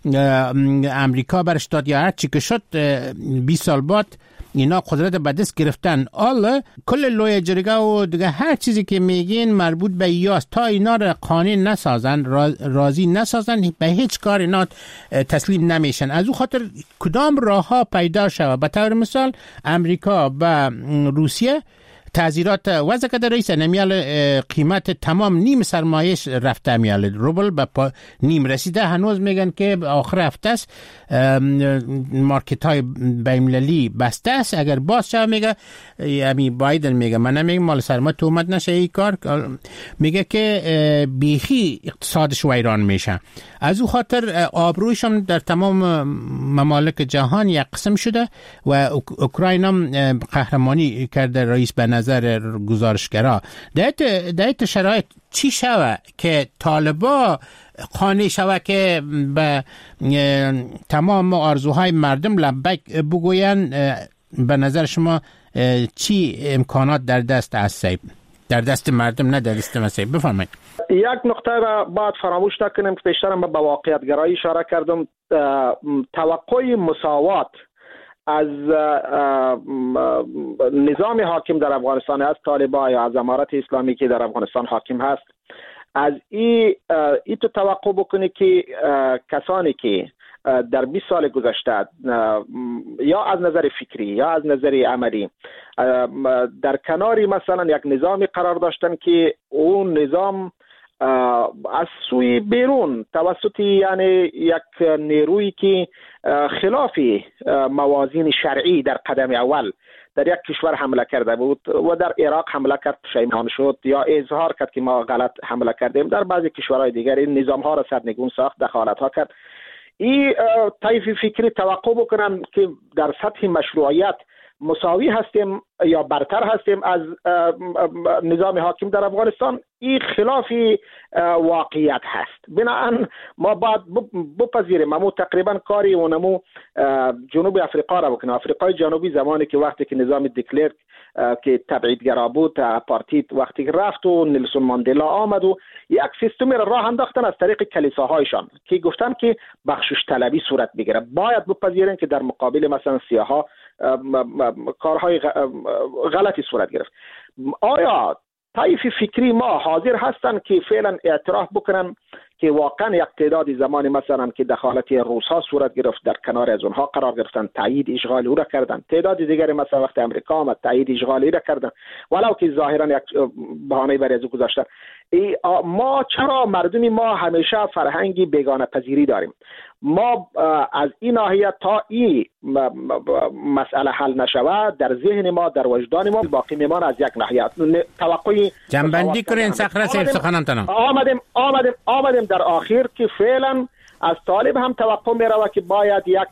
امریکا برش داد یا هر چی که شد، بیست سال بعد اینا قدرت به دست گرفتن. آل کل لوی جرگه و دیگه هر چیزی که میگین مربوط به یاست، تا اینا را قانون نسازن، راضی نسازن، به هیچ کار اینا تسلیم نمیشن. از او خاطر کدام راه ها پیدا شود؟ به طور مثال امریکا و روسیه تعزیرات وضع کده رئیس نمیال قیمت تمام نیم سرمایش رفته، میال روبل به نیم رسیده. هنوز میگن که آخر هفته است مارکت های بین‌المللی بسته است. اگر باز شد میگه امی بایدن میگه، من نمیگم مال سرمایه تو اومد نشه این کار، میگه که بیخی اقتصادش ویران میشه. از او خاطر آبرویشون در تمام ممالک جهان یک قسم شده و اوکراین هم قهرمانی کرده رئیس به نظر گزارشگرا. در این شرایط چی شوه که طالبا قانع شوه که به تمام آرزوهای مردم لبیک بگوین؟ به نظر شما چی امکانات در دست است؟ در دست مردم نه در دست مسیح؟ بفرمایید. یک نقطه را باید فراموش نکنیم که پیشترم به واقعیت گرایی اشاره کردم. توقع مساوات از نظام حاکم در افغانستان است، طالبان یا از امارت اسلامی که در افغانستان حاکم هست، از این ای تو توقع بکنی که کسانی که در بیست سال گذشته یا از نظر فکری یا از نظر عملی در کناری مثلا یک نظامی قرار داشتن که اون نظام از سوی بیرون توسط یعنی یک نیرویی که خلاف موازین شرعی در قدم اول در یک کشور حمله کرده بود و در عراق حمله کرد، پشیمان شد یا اظهار کرد که ما غلط حمله کردیم، در بعضی کشورهای دیگر این نظام ها را سرنگون ساخت، دخالت ها کرد. این طیف فکری توقع بکنن که در سطح مشروعیت مساوی هستیم یا برتر هستیم از نظام حاکم در افغانستان، این خلاف واقعیت هست. بنابراین ما باید بپذیریم امو تقریبا کاری اونمو جنوب افریقا را بکنه. افریقای جنوبی زمانی که وقتی که نظام دکلرک که تبعیدگرا بود، اپارتید وقتی رفت و نلسون ماندلا آمد و یک سیستمی را راه انداختن از طریق کلیساهایشان که گفتن که بخشش طلبی صورت بگیره. باید بپذیریم که در مقابل مثلا سیاها کارهای غلطی صورت گرفت. آیا طیف فکری ما حاضر هستن که فعلا اعتراف بکنن که واقعا یک تعدادی زمانی مثلا که دخالت روس ها صورت گرفت در کنار از اونها قرار گرفتن، تایید اشغال او را کردن، تعداد دیگری مثلا وقت امریکا آمد تایید اشغال را کردن ولو که ظاهرا یک بهانه برای از گذاشتن. ما چرا مردمی ما همیشه فرهنگی بیگانه پذیری داریم؟ ما از این ناحیه تا این مسئله حل نشود در ذهن ما در وجدان ما باقی میمان از یک ناحیه توقعی جنبندی کنین صخره صاحب سخنانتان. آمدیم آمدیم آمدیم در آخر که فعلا از طالب هم توقع میرود که باید یک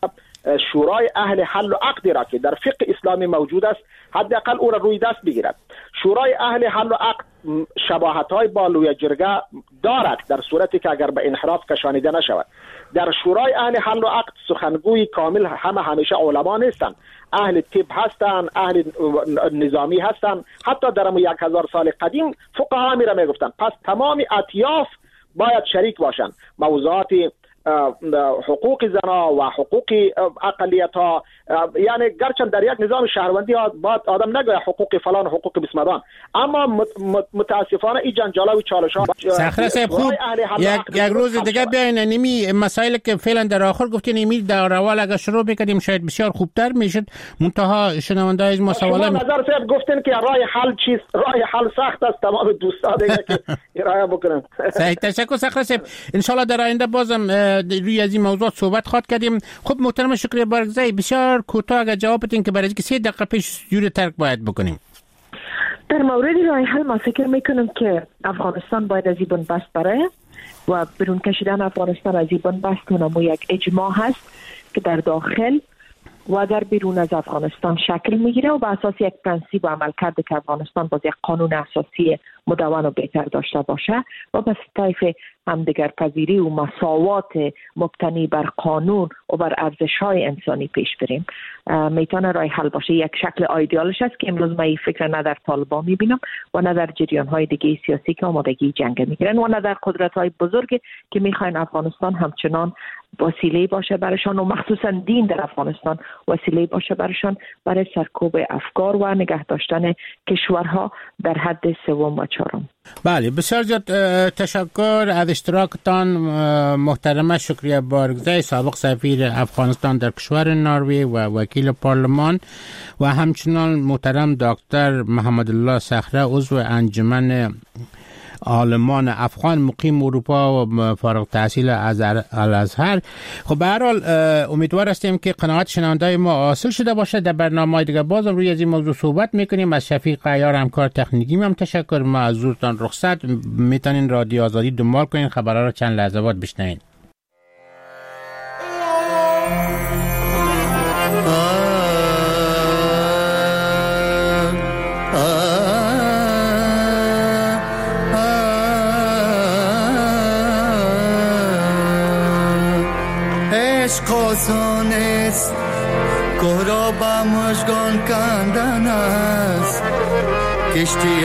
شورای اهل حل و عقد را که در فقه اسلامی موجود است حداقل او را روی دست بگیرد. شورای اهل حل و عقد شباهت‌های با لوی جرگه دارد در صورتی که اگر به انحراف کشانیده نشود. در شورای اهل حل و عقد سخنگوی کامل همه همیشه علما نیستند، اهل طب هستند، اهل نظامی هستند، حتی در یک هزار سال قدیم فقها میره میگفتن. پس تمام اطیاف باید شریک باشند. موضوعات حقوق زنا و حقوق اقلیت ها، یعنی گرچند در یک نظام شهروندی ها باید آدم نگوید حقوق فلان حقوق بسمدان، اما متاسفانه این جنجالا و چالش ها صخره صاحب خوب یک, یک روز دیگه بیاین نیمی مسائل که فعلا در آخر گفتین نیمی در اول اگر شروع بکنیم شاید بسیار خوبتر میشد. منتها شنونده از ما سوالا شما نظر صاحب گفتین که راه حل چیست؟ راه حل سخت است، تمام دوستا دیگه که ارائه بکنن. صحیح، تشکر صخره صاحب. ان شاء الله در آینده بازم روی از این موضوع صحبت خواهد کردیم. خب محترم شکریه بارگزایی، بسیار کوتاه اگر جواب بدین که برای اینکه سه دقیقه پیش جوری ترک باید بکنیم. در مورد راه حل ما فکر میکنم که افغانستان باید از این بنبست بره و برون کشیدن افغانستان از این بنبست اونمو یک اجماع هست که در داخل و در بیرون از افغانستان شکل میگیره و به اساس یک پرنسیپ و عمل کرده که افغانستان باز یک قانون اساسی مدون و بهتر داشته باشه و به طیف همدیگر پذیری و مساوات مبتنی بر قانون و بر ارزش‌های انسانی پیش بریم. میتونه راه حل باشه. یک شکل ایدئالش است که امروز من این فکر نه در طالبان میبینم و نه در جریان‌های دیگه سیاسی که آمادگی جنگ میگیرن و نه در قدرت‌های بزرگ که میخواین افغانستان همچنان وسیله باشه برشان و مخصوصا دین در افغانستان وسیله باشه برشان برای سرکوب افکار و نگه داشتن کشورها در حد سوم و چهارم. بله، بسیار زیاد تشکر از اشتراکتان محترمه شکریه بارگزای، سابق سفیر افغانستان در کشور نروژ و وکیل پارلمان، و همچنان محترم دکتر محمد الله صخره عضو انجمن عالمان افغان مقیم اروپا و فارغ التحصیل از الازهر. خب به هر حال امیدوار هستیم که قناعت شنونده‌های ما حاصل شده باشه. در برنامه‌های دیگه بازم روی از این موضوع صحبت میکنیم. از شفیق عیار همکار تکنیکی هم تشکر. ما از حضورتان رخصت. میتونین رادیو آزادی دنبال کنین، خبرها رو چند لحظه بعد بشنوین. آسان است گورا با مشگان کندن است، کشتی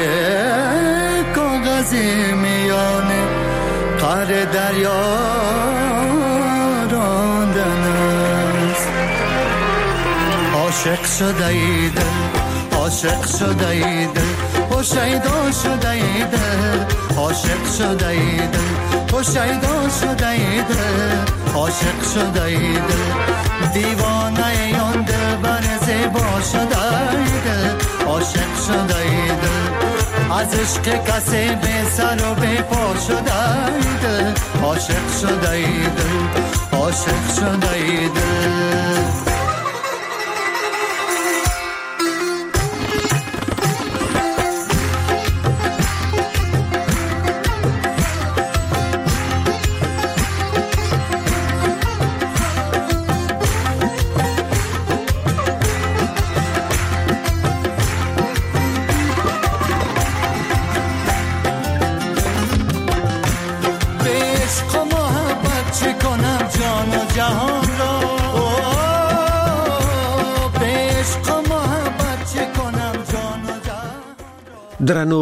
کاغذی میانه قعر دریا راندن است. عاشق شده ای دل عاشق شده ای دل هوشیدا شده ای دل عاشق شده ای دل هوشیدا شده ای دل عاشق شده ای دل دیوانه آن دل بر زیبا شده ای دل عاشق شده ای دل از عشق کسی به سر و به پا شده ای دل عاشق شده ای دل عاشق شده ای دل درنو